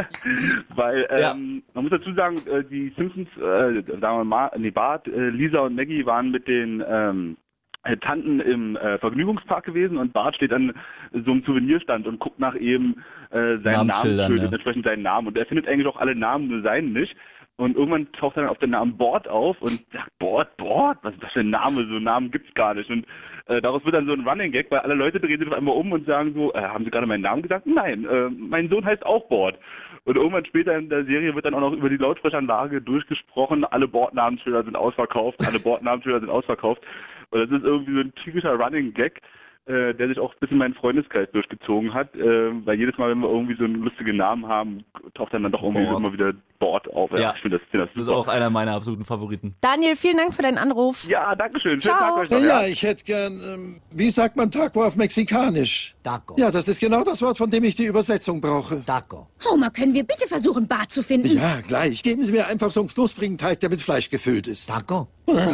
Weil ähm, Ja. man muss dazu sagen, äh, die Simpsons, äh, sagen wir mal, nee, Bart, äh, Lisa und Maggie waren mit den ähm, äh, Tanten im äh, Vergnügungspark gewesen und Bart steht an so einem Souvenirstand und guckt nach eben äh, seinen Namen, Namensschildern, ja. entsprechend seinen Namen und er findet eigentlich auch alle Namen, nur seinen nicht. Und irgendwann taucht er dann auf den Namen Bord auf und sagt, Bord, Bord, was ist das für ein Name? So einen Namen gibt's gar nicht. Und äh, daraus wird dann so ein Running Gag, weil alle Leute drehen sich auf einmal um und sagen so, äh, haben Sie gerade meinen Namen gesagt? Nein, äh, mein Sohn heißt auch Bord. Und irgendwann später in der Serie wird dann auch noch über die Lautsprecheranlage durchgesprochen, alle Bordnamensschilder sind ausverkauft, alle Bordnamensschilder sind ausverkauft. Und das ist irgendwie so ein typischer Running Gag, äh, der sich auch bis in meinen Freundeskreis durchgezogen hat, äh, weil jedes Mal, wenn wir irgendwie so einen lustigen Namen haben, taucht dann, dann doch irgendwie Bord. immer wieder Bord auf. Ja. Ich finde das, find das, Das ist super. auch einer meiner absoluten Favoriten. Daniel, vielen Dank für deinen Anruf. Ja, danke schön. Schönen Ciao. Tag euch Ja, ja, ich hätte gern, ähm, wie sagt man Taco auf Mexikanisch? Taco. Ja, das ist genau das Wort, von dem ich die Übersetzung brauche. Taco. Homer, können wir bitte versuchen, Bart zu finden? Ja, gleich. Geben Sie mir einfach so einen knusprigen Teig, der mit Fleisch gefüllt ist. Taco.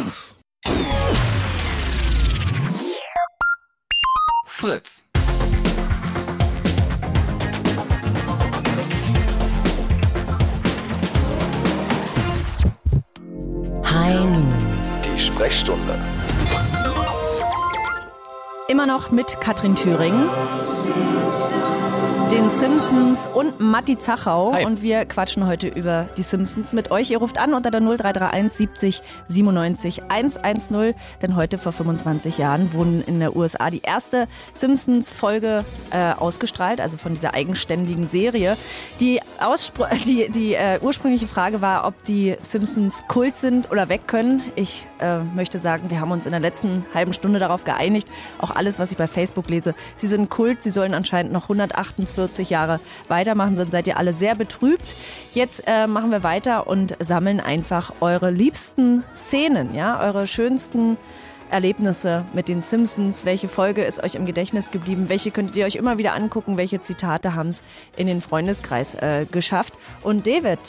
Fritz. High Noon. Die Sprechstunde. Immer noch mit Katrin Thüring, den Simpsons und Matti Zachau. Hi. Und wir quatschen heute über die Simpsons mit euch. Ihr ruft an unter der null drei drei eins siebzig siebenundneunzig hundertzehn, denn heute vor fünfundzwanzig Jahren wurden in der U S A die erste Simpsons-Folge äh, ausgestrahlt, also von dieser eigenständigen Serie. Die, Ausspr- die, die äh, ursprüngliche Frage war, ob die Simpsons Kult sind oder weg können. Ich äh, möchte sagen, wir haben uns in der letzten halben Stunde darauf geeinigt, auch alles, was ich bei Facebook lese, sie sind Kult, sie sollen anscheinend noch hundertachtundvierzig Jahre weitermachen, dann seid ihr alle sehr betrübt. Jetzt äh, machen wir weiter und sammeln einfach eure liebsten Szenen, ja, eure schönsten Erlebnisse mit den Simpsons. Welche Folge ist euch im Gedächtnis geblieben? Welche könntet ihr euch immer wieder angucken? Welche Zitate haben es in den Freundeskreis äh, geschafft? Und David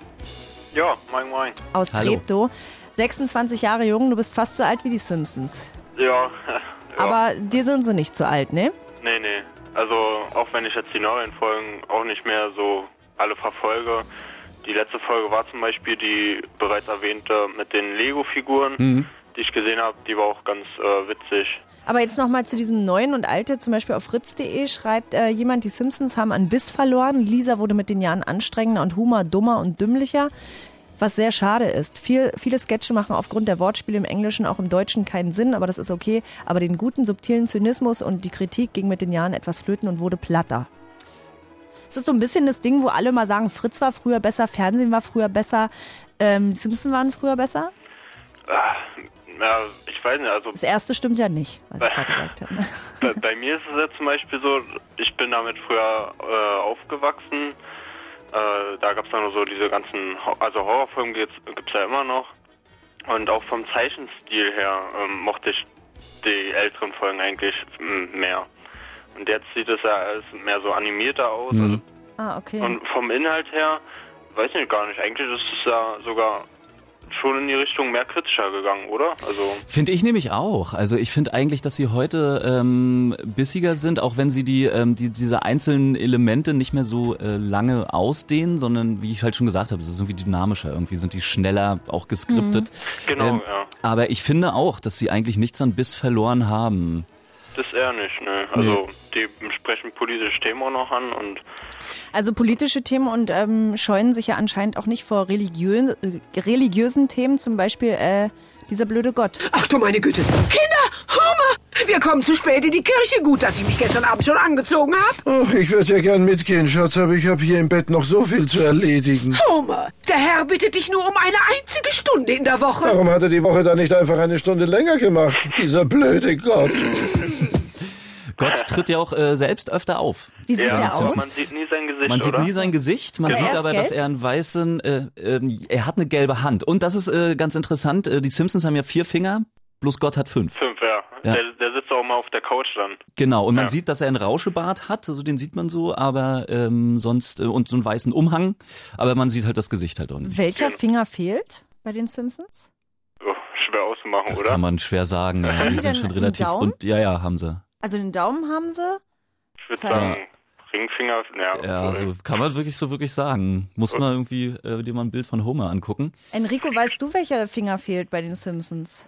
Ja, moin moin. aus Hallo. Treptow, sechsundzwanzig Jahre jung, du bist fast so alt wie die Simpsons. Ja, ja. Aber dir sind sie nicht zu alt, ne? Nee, nee. Also, auch wenn ich jetzt die neuen Folgen auch nicht mehr so alle verfolge. Die letzte Folge war zum Beispiel die bereits erwähnte mit den Lego-Figuren, Mhm. die ich gesehen habe. Die war auch ganz äh, witzig. Aber jetzt nochmal zu diesen neuen und alte, zum Beispiel auf fritz punkt de schreibt äh, jemand, die Simpsons haben an Biss verloren. Lisa wurde mit den Jahren anstrengender und Homer dummer und dümmlicher. Was sehr schade ist. Viel, viele Sketche machen aufgrund der Wortspiele im Englischen, auch im Deutschen keinen Sinn, aber das ist okay. Aber den guten, subtilen Zynismus und die Kritik ging mit den Jahren etwas flöten und wurde platter. Es ist so ein bisschen das Ding, wo alle mal sagen, Fritz war früher besser, Fernsehen war früher besser, ähm, Simpsons waren früher besser. Ah, ja, ich weiß nicht, also Das erste stimmt ja nicht, was ich gerade gesagt habe. bei, bei mir ist es jetzt zum Beispiel so, ich bin damit früher äh, aufgewachsen. Äh, da gab es dann nur so diese ganzen, Ho- also Horrorfolgen gibt es ja immer noch. Und auch vom Zeichenstil her ähm, mochte ich die älteren Folgen eigentlich m, mehr. Und jetzt sieht es ja alles mehr so animierter aus. Mhm. Ah, okay. Und vom Inhalt her, weiß ich gar nicht, eigentlich ist es ja sogar schon in die Richtung mehr kritischer gegangen, oder? Also Finde ich nämlich auch. Also ich finde eigentlich, dass sie heute ähm, bissiger sind, auch wenn sie die, ähm, die diese einzelnen Elemente nicht mehr so äh, lange ausdehnen, sondern wie ich halt schon gesagt habe, es ist irgendwie dynamischer. Irgendwie sind die schneller, auch geskriptet. Genau, ähm, ja. Aber ich finde auch, dass sie eigentlich nichts an Biss verloren haben. das eher nicht, ne. Also, die sprechen politische Themen auch noch an und... Also politische Themen und ähm, scheuen sich ja anscheinend auch nicht vor religiö äh, religiösen Themen, zum Beispiel äh, dieser blöde Gott. Ach du meine Güte. Kinder, Homer, wir kommen zu spät in die Kirche. Gut, dass ich mich gestern Abend schon angezogen habe. Ach, ich würde ja gern mitgehen, Schatz, aber ich habe hier im Bett noch so viel zu erledigen. Homer, der Herr bittet dich nur um eine einzige Stunde in der Woche. Warum hat er die Woche dann nicht einfach eine Stunde länger gemacht, dieser blöde Gott? Gott tritt ja auch äh, selbst öfter auf. Wie sieht ja, er aus? Man sieht nie sein Gesicht, Man sieht oder? nie sein Gesicht, man Ja, sieht er ist aber, gelb? dass er einen weißen, äh, äh, er hat eine gelbe Hand. Und das ist äh, ganz interessant, äh, die Simpsons haben ja vier Finger, bloß Gott hat fünf. Fünf, ja. Ja. Der, der sitzt auch mal auf der Couch dann. Genau, und man Ja. sieht, dass er einen Rauschebart hat, also den sieht man so, aber ähm, sonst, äh, und so einen weißen Umhang, aber man sieht halt das Gesicht halt auch nicht. Welcher Finger fehlt bei den Simpsons? Oh, schwer auszumachen, Das oder? kann man schwer sagen, ja, Haben die die sind denn schon einen relativ Daumen? rund. Ja, ja, haben sie. Also den Daumen haben sie. Ich würde Zeig. sagen, Ringfinger, ja. Ja, so kann man wirklich so wirklich sagen. Muss man irgendwie äh, dir mal ein Bild von Homer angucken. Enrico, weißt du, welcher Finger fehlt bei den Simpsons?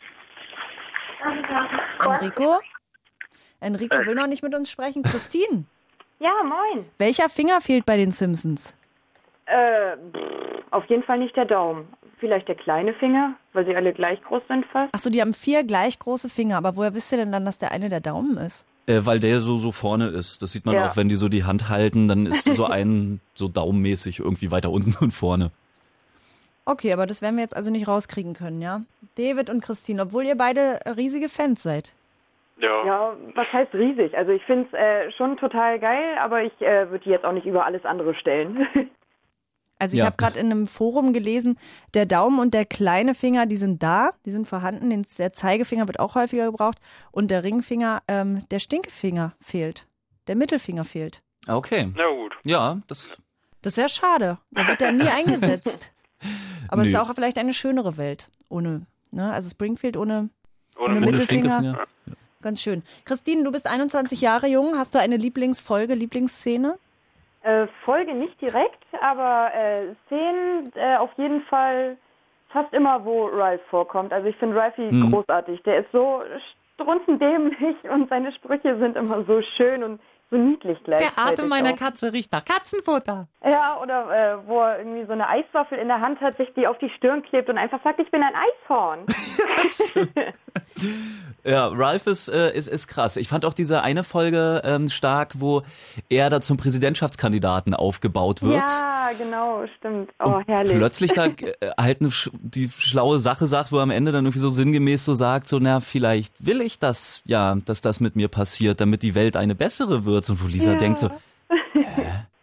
Enrico? Enrico will noch nicht mit uns sprechen. Christine, Ja, moin. welcher Finger fehlt bei den Simpsons? Äh, pff, auf jeden Fall nicht der Daumen. Vielleicht der kleine Finger, weil sie alle gleich groß sind fast. Achso, die haben vier gleich große Finger, aber woher wisst ihr denn dann, dass der eine der Daumen ist? Äh, weil der so so vorne ist. Das sieht man Ja. auch, wenn die so die Hand halten, dann ist so ein so daumenmäßig irgendwie weiter unten und vorne. Okay, aber das werden wir jetzt also nicht rauskriegen können, ja? David und Christine, obwohl ihr beide riesige Fans seid. Ja. Ja, was heißt riesig? Also ich finde es äh, schon total geil, aber ich äh, würde die jetzt auch nicht über alles andere stellen. Also ich Ja. habe gerade in einem Forum gelesen, der Daumen und der kleine Finger, die sind da, die sind vorhanden. Den, der Zeigefinger wird auch häufiger gebraucht. Und der Ringfinger, ähm, der Stinkefinger fehlt. Der Mittelfinger fehlt. Okay. Na gut. Ja, das. Das ist ja schade. Da wird er nie eingesetzt. Aber es ist Nee. auch vielleicht eine schönere Welt. Ohne, ne? Also Springfield ohne, ohne, Ohne Mittelfinger. Stinkefinger. Ganz schön. Christine, du bist einundzwanzig Jahre jung. Hast du eine Lieblingsfolge, Lieblingsszene? äh, Folge nicht direkt, aber äh, Szenen äh, auf jeden Fall fast immer, wo Ralph vorkommt. Also ich finde Ralphie Hm. großartig. Der ist so strunzendämlich und seine Sprüche sind immer so schön und so niedlich gleichzeitig. auch. Katze riecht nach Katzenfutter. Ja, oder äh, wo er irgendwie so eine Eiswaffel in der Hand hat, sich die auf die Stirn klebt und einfach sagt, ich bin ein Eishorn. Ja, Ralph ist, äh, ist, ist krass. Ich fand auch diese eine Folge ähm, stark, wo er da zum Präsidentschaftskandidaten aufgebaut wird. Ja, genau, stimmt. Oh, herrlich. Plötzlich da äh, halt eine, sch- die schlaue Sache sagt, wo er am Ende dann irgendwie so sinngemäß so sagt, so, na, vielleicht will ich das, ja, dass das mit mir passiert, damit die Welt eine bessere wird. Und wo Lisa Ja. denkt so, hä?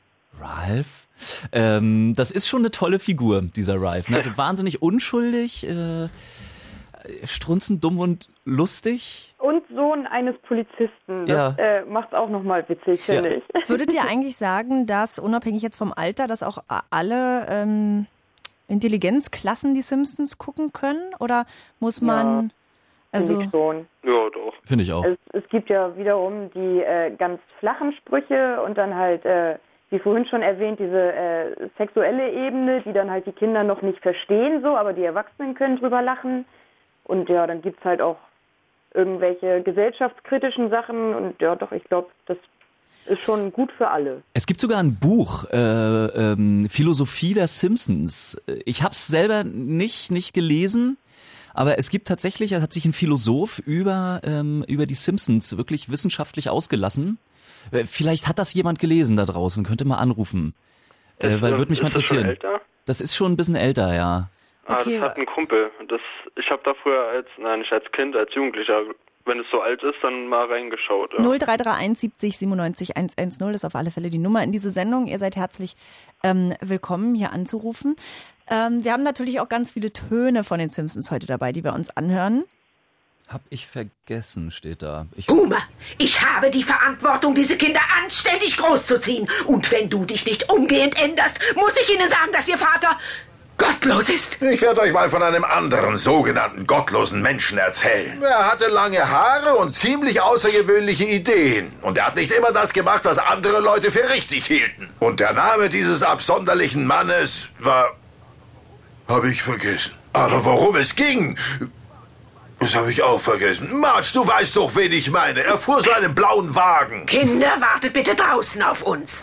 Ralph? Ähm, das ist schon eine tolle Figur, dieser Ralph. Ne? Also wahnsinnig unschuldig, äh, strunzend dumm und lustig. Und Sohn eines Polizisten. Ja. Das äh, macht es auch nochmal witzig, finde Ja. ich. Würdet ihr eigentlich sagen, dass unabhängig jetzt vom Alter, dass auch alle ähm, Intelligenzklassen die Simpsons gucken können? Oder muss man... Also, Finde ich schon. Ja, doch. Finde ich auch. Es, es gibt ja wiederum die äh, ganz flachen Sprüche und dann halt, äh, wie vorhin schon erwähnt, diese äh, sexuelle Ebene, die dann halt die Kinder noch nicht verstehen so, aber die Erwachsenen können drüber lachen. Und ja, dann gibt's halt auch irgendwelche gesellschaftskritischen Sachen und ja doch, ich glaube, das ist schon gut für alle. Es gibt sogar ein Buch, äh, ähm, Philosophie der Simpsons. Ich habe es selber nicht nicht gelesen, aber es gibt tatsächlich, es hat sich ein Philosoph über ähm, über die Simpsons wirklich wissenschaftlich ausgelassen. Äh, Vielleicht hat das jemand gelesen da draußen, könnte mal anrufen, äh, weil würde mich mal Ist das schon interessieren. älter? Das ist schon ein bisschen älter, ja. Ah, Okay. das hat ein Kumpel. Das, ich habe da früher als, nein, nicht als Kind, als Jugendlicher, wenn es so alt ist, dann mal reingeschaut. Ja. null drei drei eins siebzig siebenundneunzig hundertzehn ist auf alle Fälle die Nummer in diese Sendung. Ihr seid herzlich ähm, willkommen, hier anzurufen. Ähm, wir haben natürlich auch ganz viele Töne von den Simpsons heute dabei, die wir uns anhören. Hab ich vergessen, steht da. Ich, Homer, ich habe die Verantwortung, diese Kinder anständig großzuziehen. Und wenn du dich nicht umgehend änderst, muss ich ihnen sagen, dass ihr Vater gottlos ist. Ich werde euch mal von einem anderen sogenannten gottlosen Menschen erzählen. Er hatte lange Haare und ziemlich außergewöhnliche Ideen. Und er hat nicht immer das gemacht, was andere Leute für richtig hielten. Und der Name dieses absonderlichen Mannes war... Habe ich vergessen. Aber worum es ging... Das habe ich auch vergessen. Marge, du weißt doch, wen ich meine. Er fuhr so einen blauen Wagen. Kinder, wartet bitte draußen auf uns.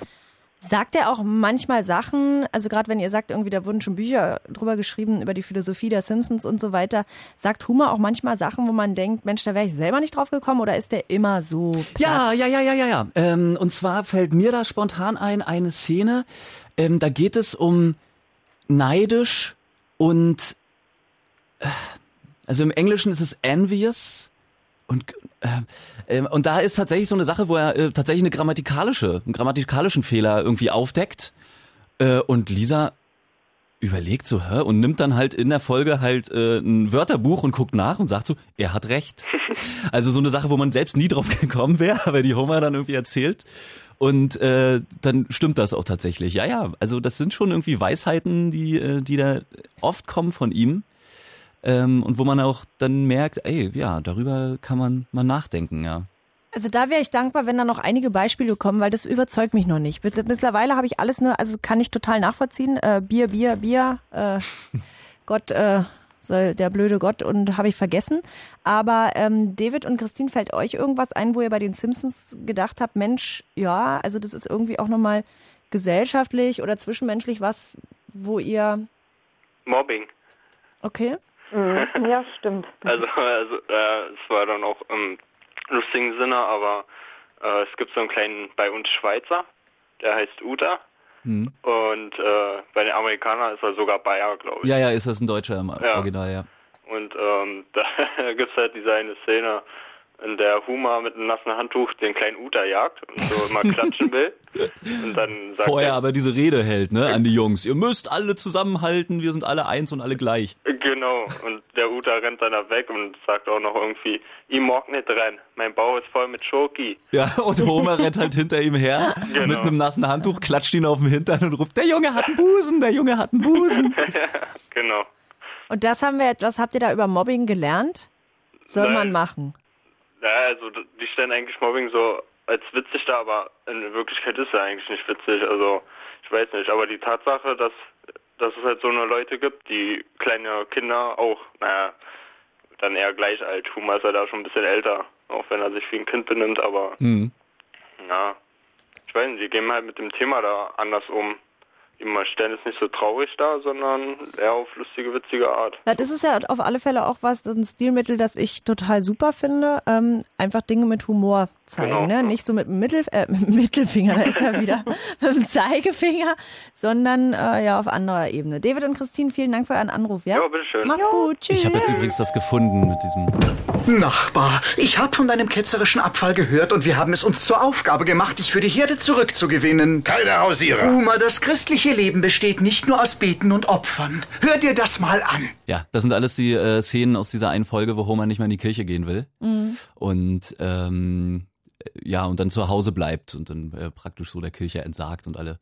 Sagt er auch manchmal Sachen, also gerade wenn ihr sagt, irgendwie da wurden schon Bücher drüber geschrieben, über die Philosophie der Simpsons und so weiter, sagt Homer auch manchmal Sachen, wo man denkt, Mensch, da wäre ich selber nicht drauf gekommen, oder ist der immer so platt? Ja, ja, ja, ja, ja, ja. Ähm, und zwar fällt mir da spontan ein, eine Szene, ähm, da geht es um neidisch und, äh, also im Englischen ist es envious. Und äh, und da ist tatsächlich so eine Sache, wo er äh, tatsächlich eine grammatikalische, einen grammatikalischen Fehler irgendwie aufdeckt. Äh, und Lisa überlegt so, hä? Und nimmt dann halt in der Folge halt äh, ein Wörterbuch und guckt nach und sagt so, er hat recht. Also so eine Sache, wo man selbst nie drauf gekommen wäre, aber die Homer dann irgendwie erzählt. Und äh, dann stimmt das auch tatsächlich. Ja, ja, also das sind schon irgendwie Weisheiten, die, äh, die da oft kommen von ihm. Ähm, und wo man auch dann merkt, ey, ja, darüber kann man mal nachdenken, ja. Also da wäre ich dankbar, wenn da noch einige Beispiele kommen, weil das überzeugt mich noch nicht. Mittlerweile habe ich alles nur, also kann ich total nachvollziehen. Äh, Bier, Bier, Bier, äh, Gott, äh, soll der blöde Gott, und habe ich vergessen. Aber ähm, David und Christine, fällt euch irgendwas ein, wo ihr bei den Simpsons gedacht habt, Mensch, ja, also das ist irgendwie auch nochmal gesellschaftlich oder zwischenmenschlich was, wo ihr... Mobbing. Okay. Mhm. Ja, stimmt. Also, also äh, es war dann auch im lustigen Sinne, aber äh, es gibt so einen kleinen, bei uns Schweizer, der heißt Uta. Hm. Und äh, bei den Amerikanern ist er sogar Bayer, glaube ich. Ja, ja, ist das ein Deutscher im Ja. Original, ja. Und ähm, da gibt es halt diese eine Szene, in der Homer mit einem nassen Handtuch den kleinen Uta jagt und so immer klatschen will. Und dann sagt Vorher er, aber diese Rede hält, ne, an die Jungs. Ihr müsst alle zusammenhalten, wir sind alle eins und alle gleich. Genau, und der Uta rennt dann da weg und sagt auch noch irgendwie, ich mag nicht rein, mein Bauch ist voll mit Schoki. Ja, und Homer rennt halt hinter ihm her, Genau. mit einem nassen Handtuch, klatscht ihn auf den Hintern und ruft, der Junge hat einen Busen, der Junge hat einen Busen. Genau. Und das haben wir, was habt ihr da über Mobbing gelernt? Soll Nein. man machen? Ja, also die stellen eigentlich Mobbing so als witzig da, aber in Wirklichkeit ist er eigentlich nicht witzig. Also ich weiß nicht, aber die Tatsache, dass, dass es halt so eine Leute gibt, die kleine Kinder auch, naja, dann eher gleich alt. Homer ist ja da schon ein bisschen älter, auch wenn er sich wie ein Kind benimmt, aber Mhm. ja, ich weiß nicht, die gehen halt mit dem Thema da anders um. Die stellen es nicht so traurig dar, sondern eher auf lustige, witzige Art. Ja, das ist ja auf alle Fälle auch was, ein Stilmittel, das ich total super finde. Ähm, einfach Dinge mit Humor zeigen, Genau. ne? Nicht so mit dem Mittel, äh, mit dem Mittelfinger, da ist er wieder, mit dem Zeigefinger, sondern äh, ja auf anderer Ebene. David und Christine, vielen Dank für euren Anruf, ja? Ja, bitteschön. Macht's gut, tschüss. Ich habe jetzt übrigens das gefunden mit diesem... Nachbar, ich habe von deinem ketzerischen Abfall gehört und wir haben es uns zur Aufgabe gemacht, dich für die Herde zurückzugewinnen. Keine Hausierer. Homer, das christliche Leben besteht nicht nur aus Beten und Opfern. Hör dir das mal an. Ja, das sind alles die äh, Szenen aus dieser einen Folge, wo Homer nicht mehr in die Kirche gehen will. Mhm. Und ähm, ja, und dann zu Hause bleibt und dann äh, praktisch so der Kirche entsagt und alle.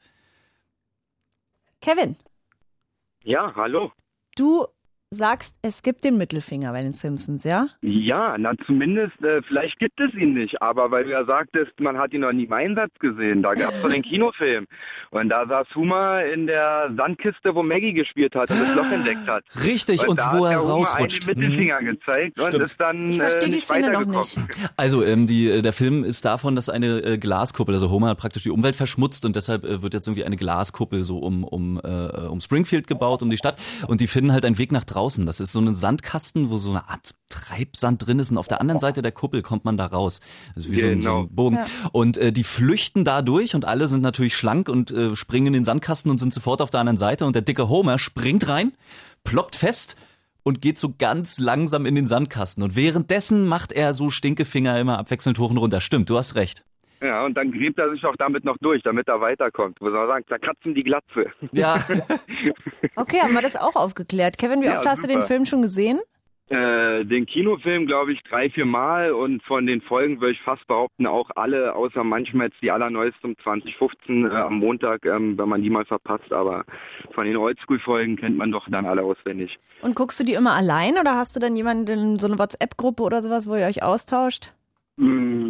Kevin, Ja, hallo. du sagst, es gibt den Mittelfinger bei den Simpsons, ja? Ja, na zumindest, äh, vielleicht gibt es ihn nicht, aber weil du ja sagtest, man hat ihn noch nie im Einsatz gesehen, da gab es doch den Kinofilm. Und da saß Homer in der Sandkiste, wo Maggie gespielt hat und das Loch entdeckt hat. Richtig, und, und da wo hat er der Homer rausrutscht. einen Mittelfinger gezeigt und Stimmt. ist dann Ich verstehe äh, die nicht Szene noch weitergekommen. nicht. Also ähm, die, äh, der Film ist davon, dass eine äh, Glaskuppel, also Homer hat praktisch die Umwelt verschmutzt und deshalb äh, wird jetzt irgendwie eine Glaskuppel so um, um, äh, um Springfield gebaut, um die Stadt, und die finden halt einen Weg nach draußen. Das ist so ein Sandkasten, wo so eine Art Treibsand drin ist, und auf der anderen Seite der Kuppel kommt man da raus. Also wie so ein, so Genau. ein Bogen. Ja. Und äh, die flüchten da durch und alle sind natürlich schlank und äh, springen in den Sandkasten und sind sofort auf der anderen Seite, und der dicke Homer springt rein, ploppt fest und geht so ganz langsam in den Sandkasten, und währenddessen macht er so Stinkefinger immer abwechselnd hoch und runter. Stimmt, du hast recht. Ja, und dann gräbt er sich auch damit noch durch, damit er weiterkommt. Muss man sagen, zerkratzen die Glatze. Ja. Okay, haben wir das auch aufgeklärt. Kevin, wie Ja, oft hast du den super. Film schon gesehen? Äh, den Kinofilm, glaube ich, drei, vier Mal, und von den Folgen würde ich fast behaupten, auch alle, außer manchmal jetzt die allerneueste um zwanzig fünfzehn äh, am Montag, ähm, wenn man die mal verpasst, aber von den Oldschool-Folgen kennt man doch dann alle auswendig. Und guckst du die immer allein oder hast du dann jemanden in so eine WhatsApp-Gruppe oder sowas, wo ihr euch austauscht? Mm,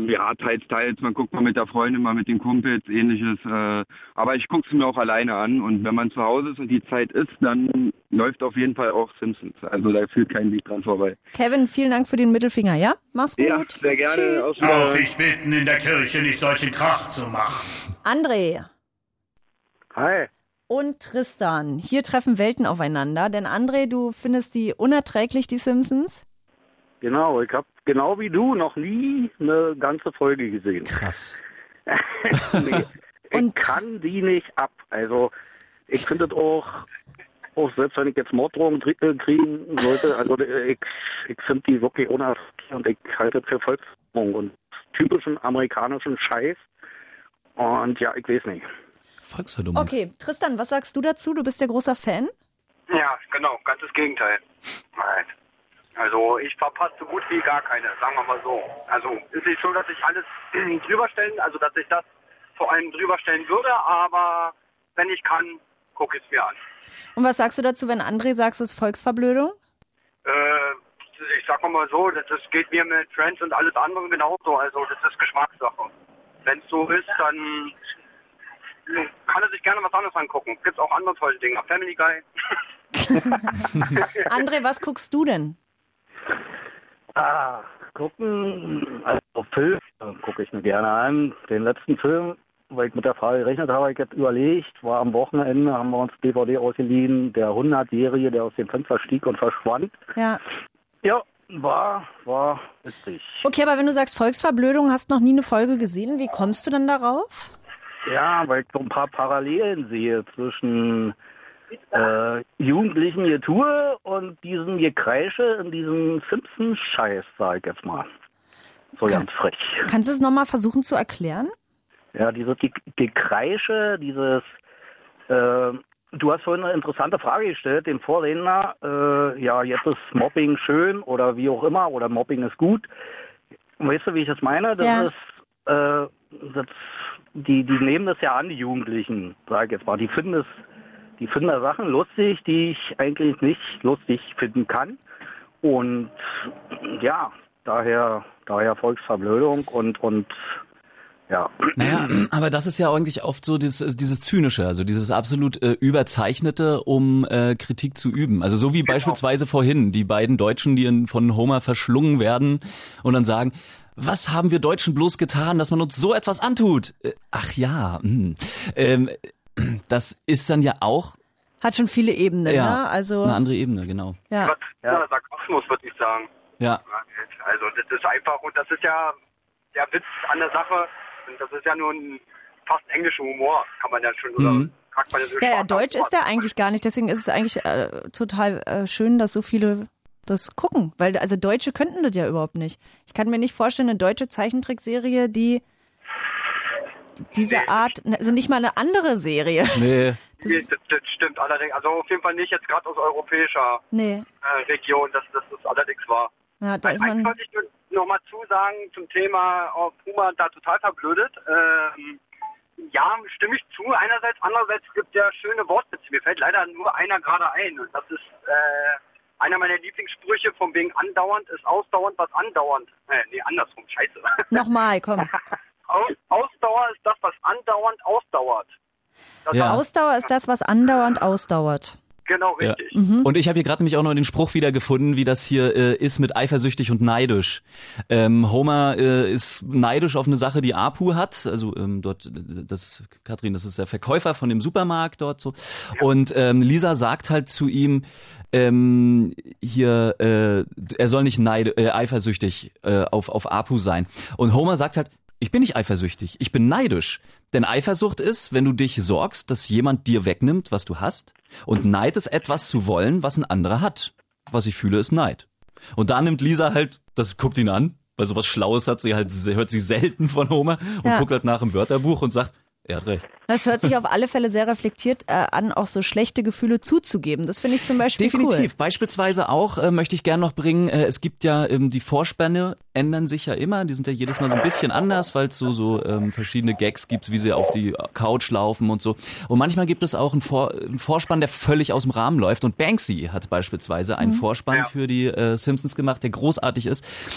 Ähm, ja, teils, teils. Man guckt mal mit der Freundin, mal mit den Kumpels, ähnliches. Äh, aber ich gucke es mir auch alleine an. Und wenn man zu Hause ist und die Zeit ist, dann läuft auf jeden Fall auch Simpsons. Also da führt kein Weg dran vorbei. Kevin, vielen Dank für den Mittelfinger, ja? Mach's gut. Ja, sehr gerne. Tschüss. Darf ich bitten, in der Kirche nicht solchen Krach zu machen? André. Hi. Und Tristan. Hier treffen Welten aufeinander. Denn André, du findest die unerträglich, die Simpsons? Genau, ich habe genau wie du noch nie eine ganze Folge gesehen. Krass. Nee, ich kann die nicht ab. Also ich finde das auch, auch, selbst wenn ich jetzt Morddrohungen kriegen sollte, also ich, ich finde die wirklich unerträglich und ich halte das für Volksmord und typischen amerikanischen Scheiß. Und ja, ich weiß nicht. Volksverdummung. Okay, Tristan, was sagst du dazu? Du bist ja großer Fan? Ja, genau, ganz das Gegenteil. Nein. Also ich verpasse so gut wie gar keine, sagen wir mal so. Also ist nicht so, dass ich alles drüberstellen, also dass ich das vor allem drüberstellen würde, aber wenn ich kann, gucke ich es mir an. Und was sagst du dazu, wenn André sagt, es ist Volksverblödung? Äh, ich sag mal so, das, das geht mir mit Friends und alles andere genauso, also das ist Geschmackssache. Wenn es so ist, dann kann er sich gerne was anderes angucken. Gibt auch andere tolle Dinge. Family Guy. André, was guckst du denn? Ah, gucken, also Film gucke ich mir gerne an. Den letzten Film, weil ich mit der Frage gerechnet habe, habe ich jetzt überlegt, war am Wochenende, haben wir uns D V D ausgeliehen, der hundert-Jährige, der aus dem Fenster stieg und verschwand. Ja. Ja, war, war witzig. Okay, aber wenn du sagst Volksverblödung, hast noch nie eine Folge gesehen, wie kommst du denn darauf? Ja, weil ich so ein paar Parallelen sehe zwischen äh, jugendlichen Getue und diesem Gekreische in diesem Simpsons-Scheiß, sag ich jetzt mal. So ganz frech. Kannst du es nochmal versuchen zu erklären? Ja, dieses Ge- Gekreische, dieses, äh, du hast vorhin eine interessante Frage gestellt, dem Vorredner, äh, ja, jetzt ist Mobbing schön oder wie auch immer, oder Mobbing ist gut. Weißt du, wie ich das meine? Das Ja. ist, äh, das, die, die nehmen das ja an, die Jugendlichen, sag ich jetzt mal. Die finden es, die finden da Sachen lustig, die ich eigentlich nicht lustig finden kann. Und ja, daher, daher Volksverblödung und, und ja. Naja, aber das ist ja eigentlich oft so dieses, dieses Zynische, also dieses absolut äh, Überzeichnete, um äh, Kritik zu üben. Also so wie genau. beispielsweise vorhin die beiden Deutschen, die in, von Homer verschlungen werden und dann sagen, was haben wir Deutschen bloß getan, dass man uns so etwas antut? Äh, ach ja, mh. ähm, das ist dann ja auch... Hat schon viele Ebenen, ja, ne? Also eine andere Ebene, genau. Ja. Ja, Sarkasmus, würde ich sagen. Ja. Also das ist einfach, und das ist ja der Witz an der Sache, und das ist ja nur ein fast englischer Humor, kann man ja schon, oder Mhm. kann man ja so Ja, ja, Spaß Deutsch haben. ist der eigentlich gar nicht. Deswegen ist es eigentlich äh, total äh, schön, dass so viele das gucken. Weil also Deutsche könnten das ja überhaupt nicht. Ich kann mir nicht vorstellen, eine deutsche Zeichentrickserie, die diese nee. Art, also nicht mal eine andere Serie. Nee. Nee, das, das stimmt allerdings. Also auf jeden Fall nicht jetzt gerade aus europäischer Nee. äh, Region, dass das, das allerdings war. Ja, da ist man... Eins wollte ich nur noch mal zusagen zum Thema, ob Humor da total verblödet. Ähm, ja, stimme ich zu. Einerseits, andererseits gibt es ja schöne Wortwitze. Mir fällt leider nur einer gerade ein. Und das ist äh, einer meiner Lieblingssprüche von wegen andauernd ist ausdauernd was andauernd. Äh, nee, andersrum. Scheiße. Nochmal, komm. Aus, Ausdauer ist das, was andauernd ausdauert. Das Ja. Ausdauer ist das, was andauernd ausdauert. Genau, richtig. Ja. Und ich habe hier gerade nämlich auch noch den Spruch wieder gefunden, wie das hier äh, ist mit eifersüchtig und neidisch. Ähm, Homer äh, ist neidisch auf eine Sache, die Apu hat. Also ähm, dort, das Katrin, das ist der Verkäufer von dem Supermarkt dort so. Ja. Und ähm, Lisa sagt halt zu ihm, ähm, hier, äh, er soll nicht neid äh, eifersüchtig äh, auf auf Apu sein. Und Homer sagt halt, ich bin nicht eifersüchtig, ich bin neidisch. Denn Eifersucht ist, wenn du dich sorgst, dass jemand dir wegnimmt, was du hast. Und Neid ist etwas zu wollen, was ein anderer hat. Was ich fühle, ist Neid. Und da nimmt Lisa halt, das guckt ihn an, weil sowas Schlaues hat sie halt, hört sie selten von Homer und Ja. guckt halt nach im Wörterbuch und sagt, er hat recht. Das hört sich auf alle Fälle sehr reflektiert äh, an, auch so schlechte Gefühle zuzugeben. Das finde ich zum Beispiel Definitiv. cool. Beispielsweise auch, äh, möchte ich gerne noch bringen, äh, es gibt ja, ähm, die Vorspänne ändern sich ja immer. Die sind ja jedes Mal so ein bisschen anders, weil es so, so ähm, verschiedene Gags gibt, wie sie auf die Couch laufen und so. Und manchmal gibt es auch einen, Vor einen Vorspann, der völlig aus dem Rahmen läuft. Und Banksy hat beispielsweise einen Mhm. Vorspann Ja. für die äh, Simpsons gemacht, der großartig ist.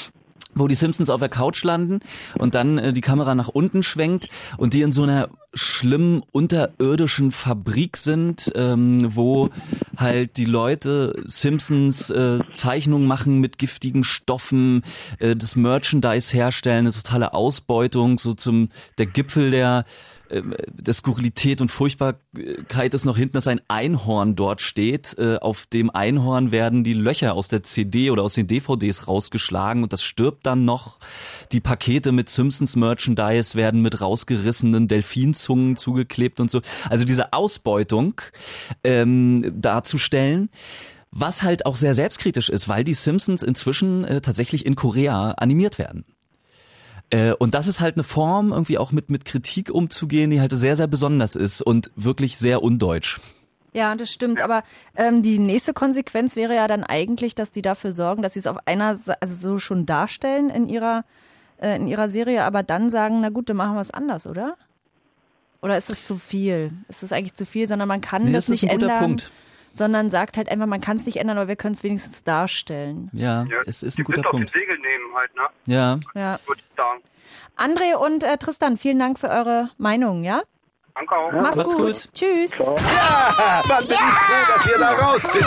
wo die Simpsons auf der Couch landen und dann äh, die Kamera nach unten schwenkt und die in so einer schlimmen unterirdischen Fabrik sind, ähm, wo halt die Leute Simpsons äh, Zeichnungen machen mit giftigen Stoffen, äh, das Merchandise herstellen, eine totale Ausbeutung, so zum der Gipfel der der Skurrilität und Furchtbarkeit ist noch hinten, dass ein Einhorn dort steht. Auf dem Einhorn werden die Löcher aus der C D oder aus den D V Ds rausgeschlagen und das stirbt dann noch. Die Pakete mit Simpsons Merchandise werden mit rausgerissenen Delfinzungen zugeklebt und so. Also diese Ausbeutung ähm, darzustellen, was halt auch sehr selbstkritisch ist, weil die Simpsons inzwischen äh, tatsächlich in Korea animiert werden. Äh, und das ist halt eine Form, irgendwie auch mit mit Kritik umzugehen, die halt sehr, sehr besonders ist und wirklich sehr undeutsch. Ja, das stimmt. Aber ähm, die nächste Konsequenz wäre ja dann eigentlich, dass die dafür sorgen, dass sie es auf einer, also so schon darstellen in ihrer äh, in ihrer Serie, aber dann sagen, na gut, dann machen wir es anders, oder? Oder ist es zu viel? Ist es eigentlich zu viel, sondern man kann nee, das, das nicht ist ein guter ändern, Punkt. sondern sagt halt einfach, man kann es nicht ändern, aber wir können es wenigstens darstellen. Ja, ja, es ist ein guter auf Punkt. den Segel nehmen halt, ne? Ja. Ja. Würde ich sagen. André und äh, Tristan, vielen Dank für eure Meinung, ja? Danke auch. Mach's, Macht's gut. gut. Tschüss. Ja, dann bin ich froh, dass ihr da raus sind.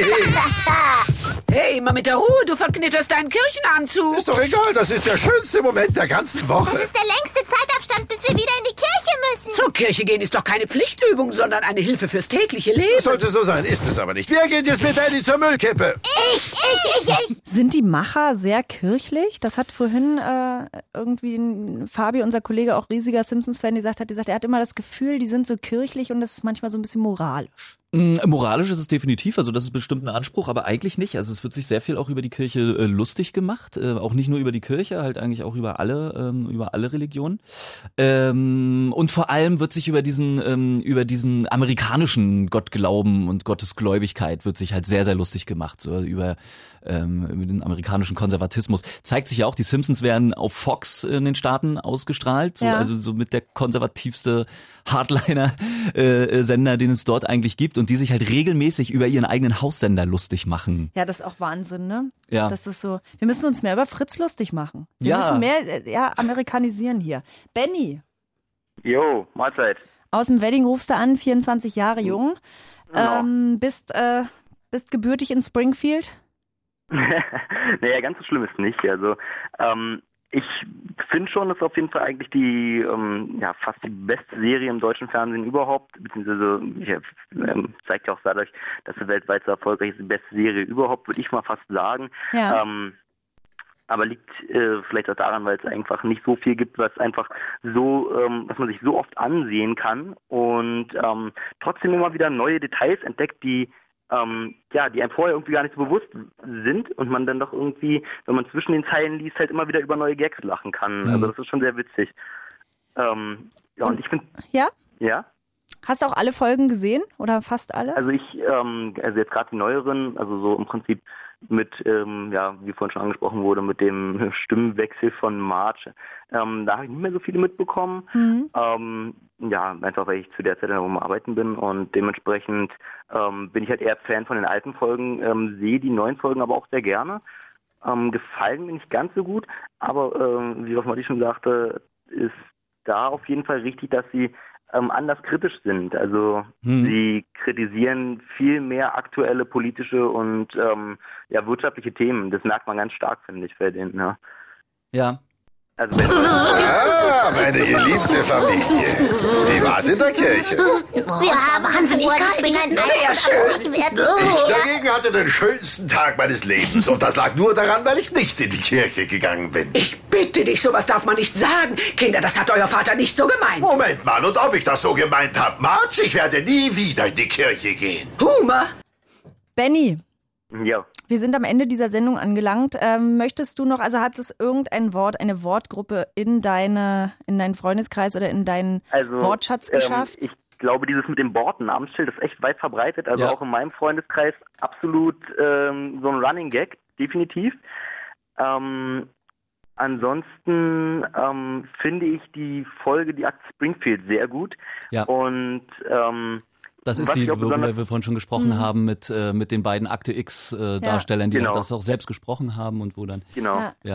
Hey, immer mit der Ruhe, du verknitterst deinen Kirchenanzug. Ist doch egal, das ist der schönste Moment der ganzen Woche. Das ist der längste Zeitabstand, bis wir wieder in die Kirche müssen. Zur Kirche gehen ist doch keine Pflichtübung, sondern eine Hilfe fürs tägliche Leben. Das sollte so sein, ist es aber nicht. Wer geht jetzt mit Eddie zur Müllkippe? Ich, ich, ich, ich. Sind die Macher sehr kirchlich? Das hat vorhin äh, irgendwie ein Fabi, unser Kollege, auch riesiger Simpsons-Fan, gesagt hat, gesagt, er hat immer das Gefühl, die sind so kirchlich und das ist manchmal so ein bisschen moralisch. Moralisch ist es definitiv, also das ist bestimmt ein Anspruch, aber eigentlich nicht. Also es wird sich sehr viel auch über die Kirche äh, lustig gemacht, äh, auch nicht nur über die Kirche, halt eigentlich auch über alle, ähm, über alle Religionen. Ähm, und vor allem wird sich über diesen, ähm, über diesen amerikanischen Gottglauben und Gottesgläubigkeit wird sich halt sehr, sehr lustig gemacht, so über ähm, über den amerikanischen Konservatismus. Zeigt sich ja auch, die Simpsons werden auf Fox in den Staaten ausgestrahlt, so, Ja. also so mit der konservativste Hardliner-Sender, äh, den es dort eigentlich gibt und die sich halt regelmäßig über ihren eigenen Haussender lustig machen. Ja, das ist auch Wahnsinn, ne? Ja. Das ist so, wir müssen uns mehr über Fritz lustig machen. Wir Ja. müssen mehr äh, ja, amerikanisieren hier. Benny, Jo, Mahlzeit. aus dem Wedding rufst du an, vierundzwanzig Jahre jung. Genau. Ähm, bist, äh, bist gebürtig in Springfield? Naja, ganz so schlimm ist nicht. Also ähm, ich finde schon, dass auf jeden Fall eigentlich die ähm, ja fast die beste Serie im deutschen Fernsehen überhaupt, beziehungsweise ja, ähm, zeigt ja auch dadurch, dass sie weltweit so erfolgreich ist, die beste Serie überhaupt, würde ich mal fast sagen. Ja. Ähm, aber liegt äh, vielleicht auch daran, weil es einfach nicht so viel gibt, was einfach so, ähm, was man sich so oft ansehen kann und ähm, trotzdem immer wieder neue Details entdeckt, die ähm, ja, die einem vorher irgendwie gar nicht so bewusst sind und man dann doch irgendwie, wenn man zwischen den Zeilen liest, halt immer wieder über neue Gags lachen kann. Mhm. Also das ist schon sehr witzig. Ähm, ja, und, und ich finde, Ja? ja. Hast du auch alle Folgen gesehen oder fast alle? Also ich, ähm, also jetzt gerade die neueren, also so im Prinzip mit, ähm, ja, wie vorhin schon angesprochen wurde, mit dem Stimmenwechsel von Marge, ähm, da habe ich nicht mehr so viele mitbekommen. Mhm. Ähm, ja, einfach weil ich zu der Zeit noch am Arbeiten bin und dementsprechend ähm, bin ich halt eher Fan von den alten Folgen, ähm, sehe die neuen Folgen aber auch sehr gerne. Ähm, gefallen mir nicht ganz so gut, aber ähm, wie auch Matti schon sagte, ist da auf jeden Fall richtig, dass sie ähm, anders kritisch sind. Also Hm. sie kritisieren viel mehr aktuelle politische und ähm, ja, wirtschaftliche Themen. Das merkt man ganz stark, finde ich, bei denen. Ja. Ja. Also wenn Ah, meine geliebte Familie. Wie war's in der Kirche? Wir haben wahnsinnig kalt. Ich bin ein sehr schön. Ich dagegen hatte den schönsten Tag meines Lebens. Und das lag nur daran, weil ich nicht in die Kirche gegangen bin. Ich bitte dich, sowas darf man nicht sagen. Kinder, das hat euer Vater nicht so gemeint. Moment mal, und ob ich das so gemeint habe? Marge, ich werde nie wieder in die Kirche gehen. Humor. Benny, Ja. wir sind am Ende dieser Sendung angelangt. Ähm, möchtest du noch, also hat es irgendein Wort, eine Wortgruppe in deine, in deinen Freundeskreis oder in deinen Also, Wortschatz ähm, geschafft? ich glaube, dieses mit dem Borten-Namensschild ist echt weit verbreitet. Also Ja. auch in meinem Freundeskreis absolut ähm, so ein Running Gag, definitiv. Ähm, ansonsten ähm, finde ich die Folge, die Akt Springfield, sehr gut. Ja. Und ähm, Das ist was die, ich auch worüber besonders- wir vorhin schon gesprochen Mhm. haben mit äh, mit den beiden Akte X äh, Darstellern, die Genau. halt das auch selbst gesprochen haben und wo dann Genau. Ja. ja.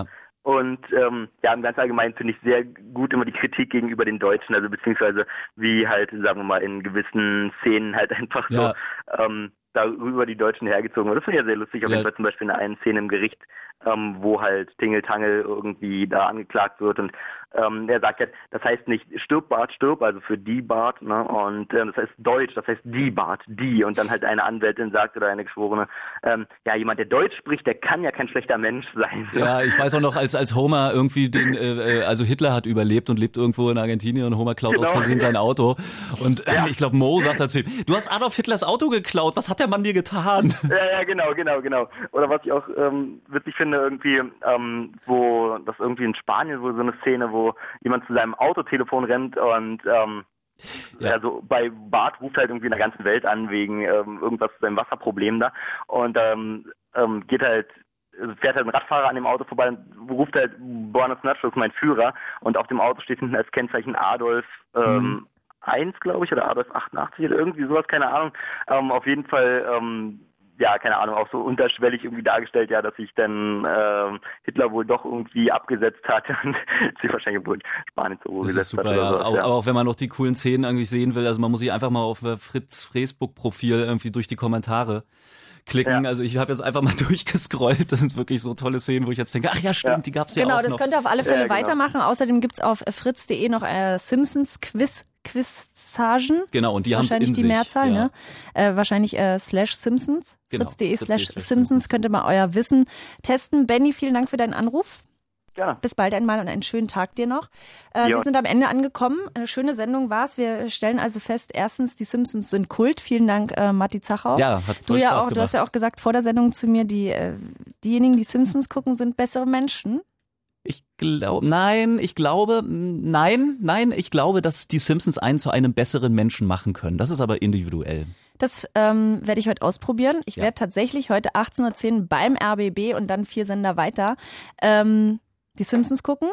Und ähm, ja, im ganz Allgemeinen finde ich sehr gut immer die Kritik gegenüber den Deutschen, also beziehungsweise wie halt, sagen wir mal, in gewissen Szenen halt einfach Ja. so ähm, darüber die Deutschen hergezogen wird. Das finde ich ja sehr lustig, auf Ja. jeden Fall zum Beispiel in einer Szene im Gericht, ähm, wo halt Tingeltangel irgendwie da angeklagt wird und ähm, er sagt ja, das heißt nicht stirb Bart, stirb, also für die Bart, ne? Und ähm, das heißt Deutsch, das heißt die Bart, die und dann halt eine Anwältin sagt oder eine Geschworene, ähm, ja, jemand, der Deutsch spricht, der kann ja kein schlechter Mensch sein. Ja, ich weiß auch noch, als als Homer irgendwie den, äh, also Hitler hat überlebt und lebt irgendwo in Argentinien und Homer klaut Genau. aus Versehen sein Auto und äh, ich glaube Mo sagt dazu, du hast Adolf Hitlers Auto geklaut, was hat der Mann dir getan? Ja, ja, genau, genau, genau. Oder was ich auch ähm, witzig finde, irgendwie, ähm, wo das irgendwie in Spanien, wo so eine Szene, wo jemand zu seinem Autotelefon rennt und ähm, Ja. also bei Bart ruft halt irgendwie in der ganzen Welt an wegen ähm, irgendwas zu seinem Wasserproblem da und ähm, ähm, geht halt fährt halt ein Radfahrer an dem Auto vorbei und ruft halt Buenos Nachos, mein Führer, und auf dem Auto steht hinten als Kennzeichen Adolf ähm, Mhm. eins, glaube ich, oder Adolf achtundachtzig oder irgendwie sowas, keine Ahnung. Ähm, auf jeden Fall, ähm, ja, keine Ahnung, auch so unterschwellig irgendwie dargestellt, ja, dass sich dann ähm, Hitler wohl doch irgendwie abgesetzt hat und sich wahrscheinlich wohl in Spanien zur Ruhe Das ist gesetzt super, hat oder ja. sowas, Auch, ja. aber auch wenn man noch die coolen Szenen irgendwie sehen will, also man muss sich einfach mal auf äh, Fritz Facebook-Profil irgendwie durch die Kommentare klicken. Ja. Also ich habe jetzt einfach mal durchgescrollt. Das sind wirklich so tolle Szenen, wo ich jetzt denke, ach ja, stimmt, Ja. die gab's ja Genau, auch das noch. könnt ihr auf alle Fälle Ja, genau. weitermachen. Außerdem gibt's auf fritz punkt de noch äh, Simpsons Quiz Quizzagen. Genau, und die Das ist haben's wahrscheinlich in die sich, Mehrzahl, ja. ne? Äh, wahrscheinlich äh, slash Simpsons. Genau, fritz punkt de slash fritz.de slash Simpsons könnt ihr mal euer Wissen testen. Benny, vielen Dank für deinen Anruf. Ja. Bis bald einmal und einen schönen Tag dir noch. Äh, Ja. Wir sind am Ende angekommen. Eine schöne Sendung war's. Wir stellen also fest, erstens, die Simpsons sind Kult. Vielen Dank, äh, Matti Zachau. Ja, hat Du voll ja Spaß auch, du hast ja gemacht. auch gesagt vor der Sendung zu mir, die äh, diejenigen, die Simpsons gucken, sind bessere Menschen. Ich glaube, nein, ich glaube, nein, nein, ich glaube, dass die Simpsons einen zu einem besseren Menschen machen können. Das ist aber individuell. Das ähm, werde ich heute ausprobieren. Ich Ja. werde tatsächlich heute achtzehn Uhr zehn beim R B B und dann vier Sender weiter ähm, die Simpsons gucken.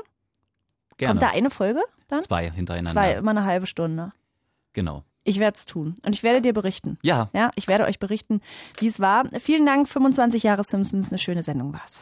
Gerne. Kommt da eine Folge dann? Zwei hintereinander. Zwei, immer eine halbe Stunde. Genau. Ich werde es tun und ich werde dir berichten. Ja. Ja, ich werde euch berichten, wie es war. Vielen Dank, fünfundzwanzig Jahre Simpsons, eine schöne Sendung war's.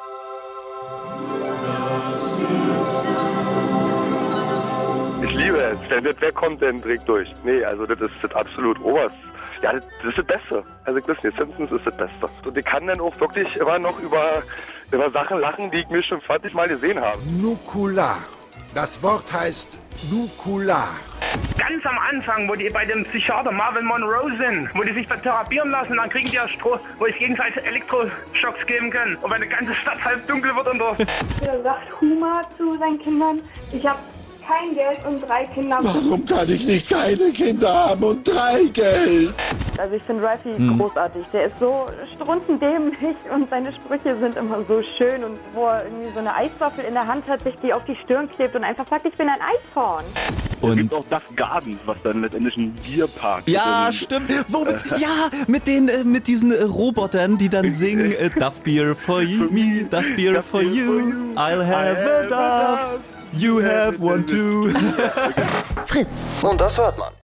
Ich liebe es. Wer, wer kommt denn direkt durch? Nee, also das ist das absolut oberst. Ja, das, das ist das Beste. Also ich weiß nicht, Simpsons ist das Beste. Und ich kann dann auch wirklich immer noch über, über Sachen lachen, die ich mir schon zwanzig Mal gesehen habe. Nukular. Das Wort heißt Nukular. Ganz am Anfang, wo die bei dem Psychiater Marvin Monroe sind, wo die sich therapieren lassen, dann kriegen die ja Stroh, wo ich gegenseitig Elektroschocks geben können. Und wenn die ganze Stadt halb dunkel wird und so. Da sagt Huma zu seinen Kindern, ich habe kein Geld und drei Kinder. Warum kann ich nicht keine Kinder haben und drei Geld? Also ich finde Ralphie Hm. großartig. Der ist so strunzendämlich und seine Sprüche sind immer so schön. Und wo er irgendwie so eine Eiswaffel in der Hand hat, sich die auf die Stirn klebt und einfach sagt, ich bin ein Eishorn. Es gibt auch das Garden, was dann letztendlich ein Bierpark Ja, ist. stimmt. Womit? Ja, mit den, äh, mit diesen äh, Robotern, die dann singen, äh, Duff Beer for you, me, Duff Beer for you, I'll have a Duff, you have one too. Fritz. Und das hört man.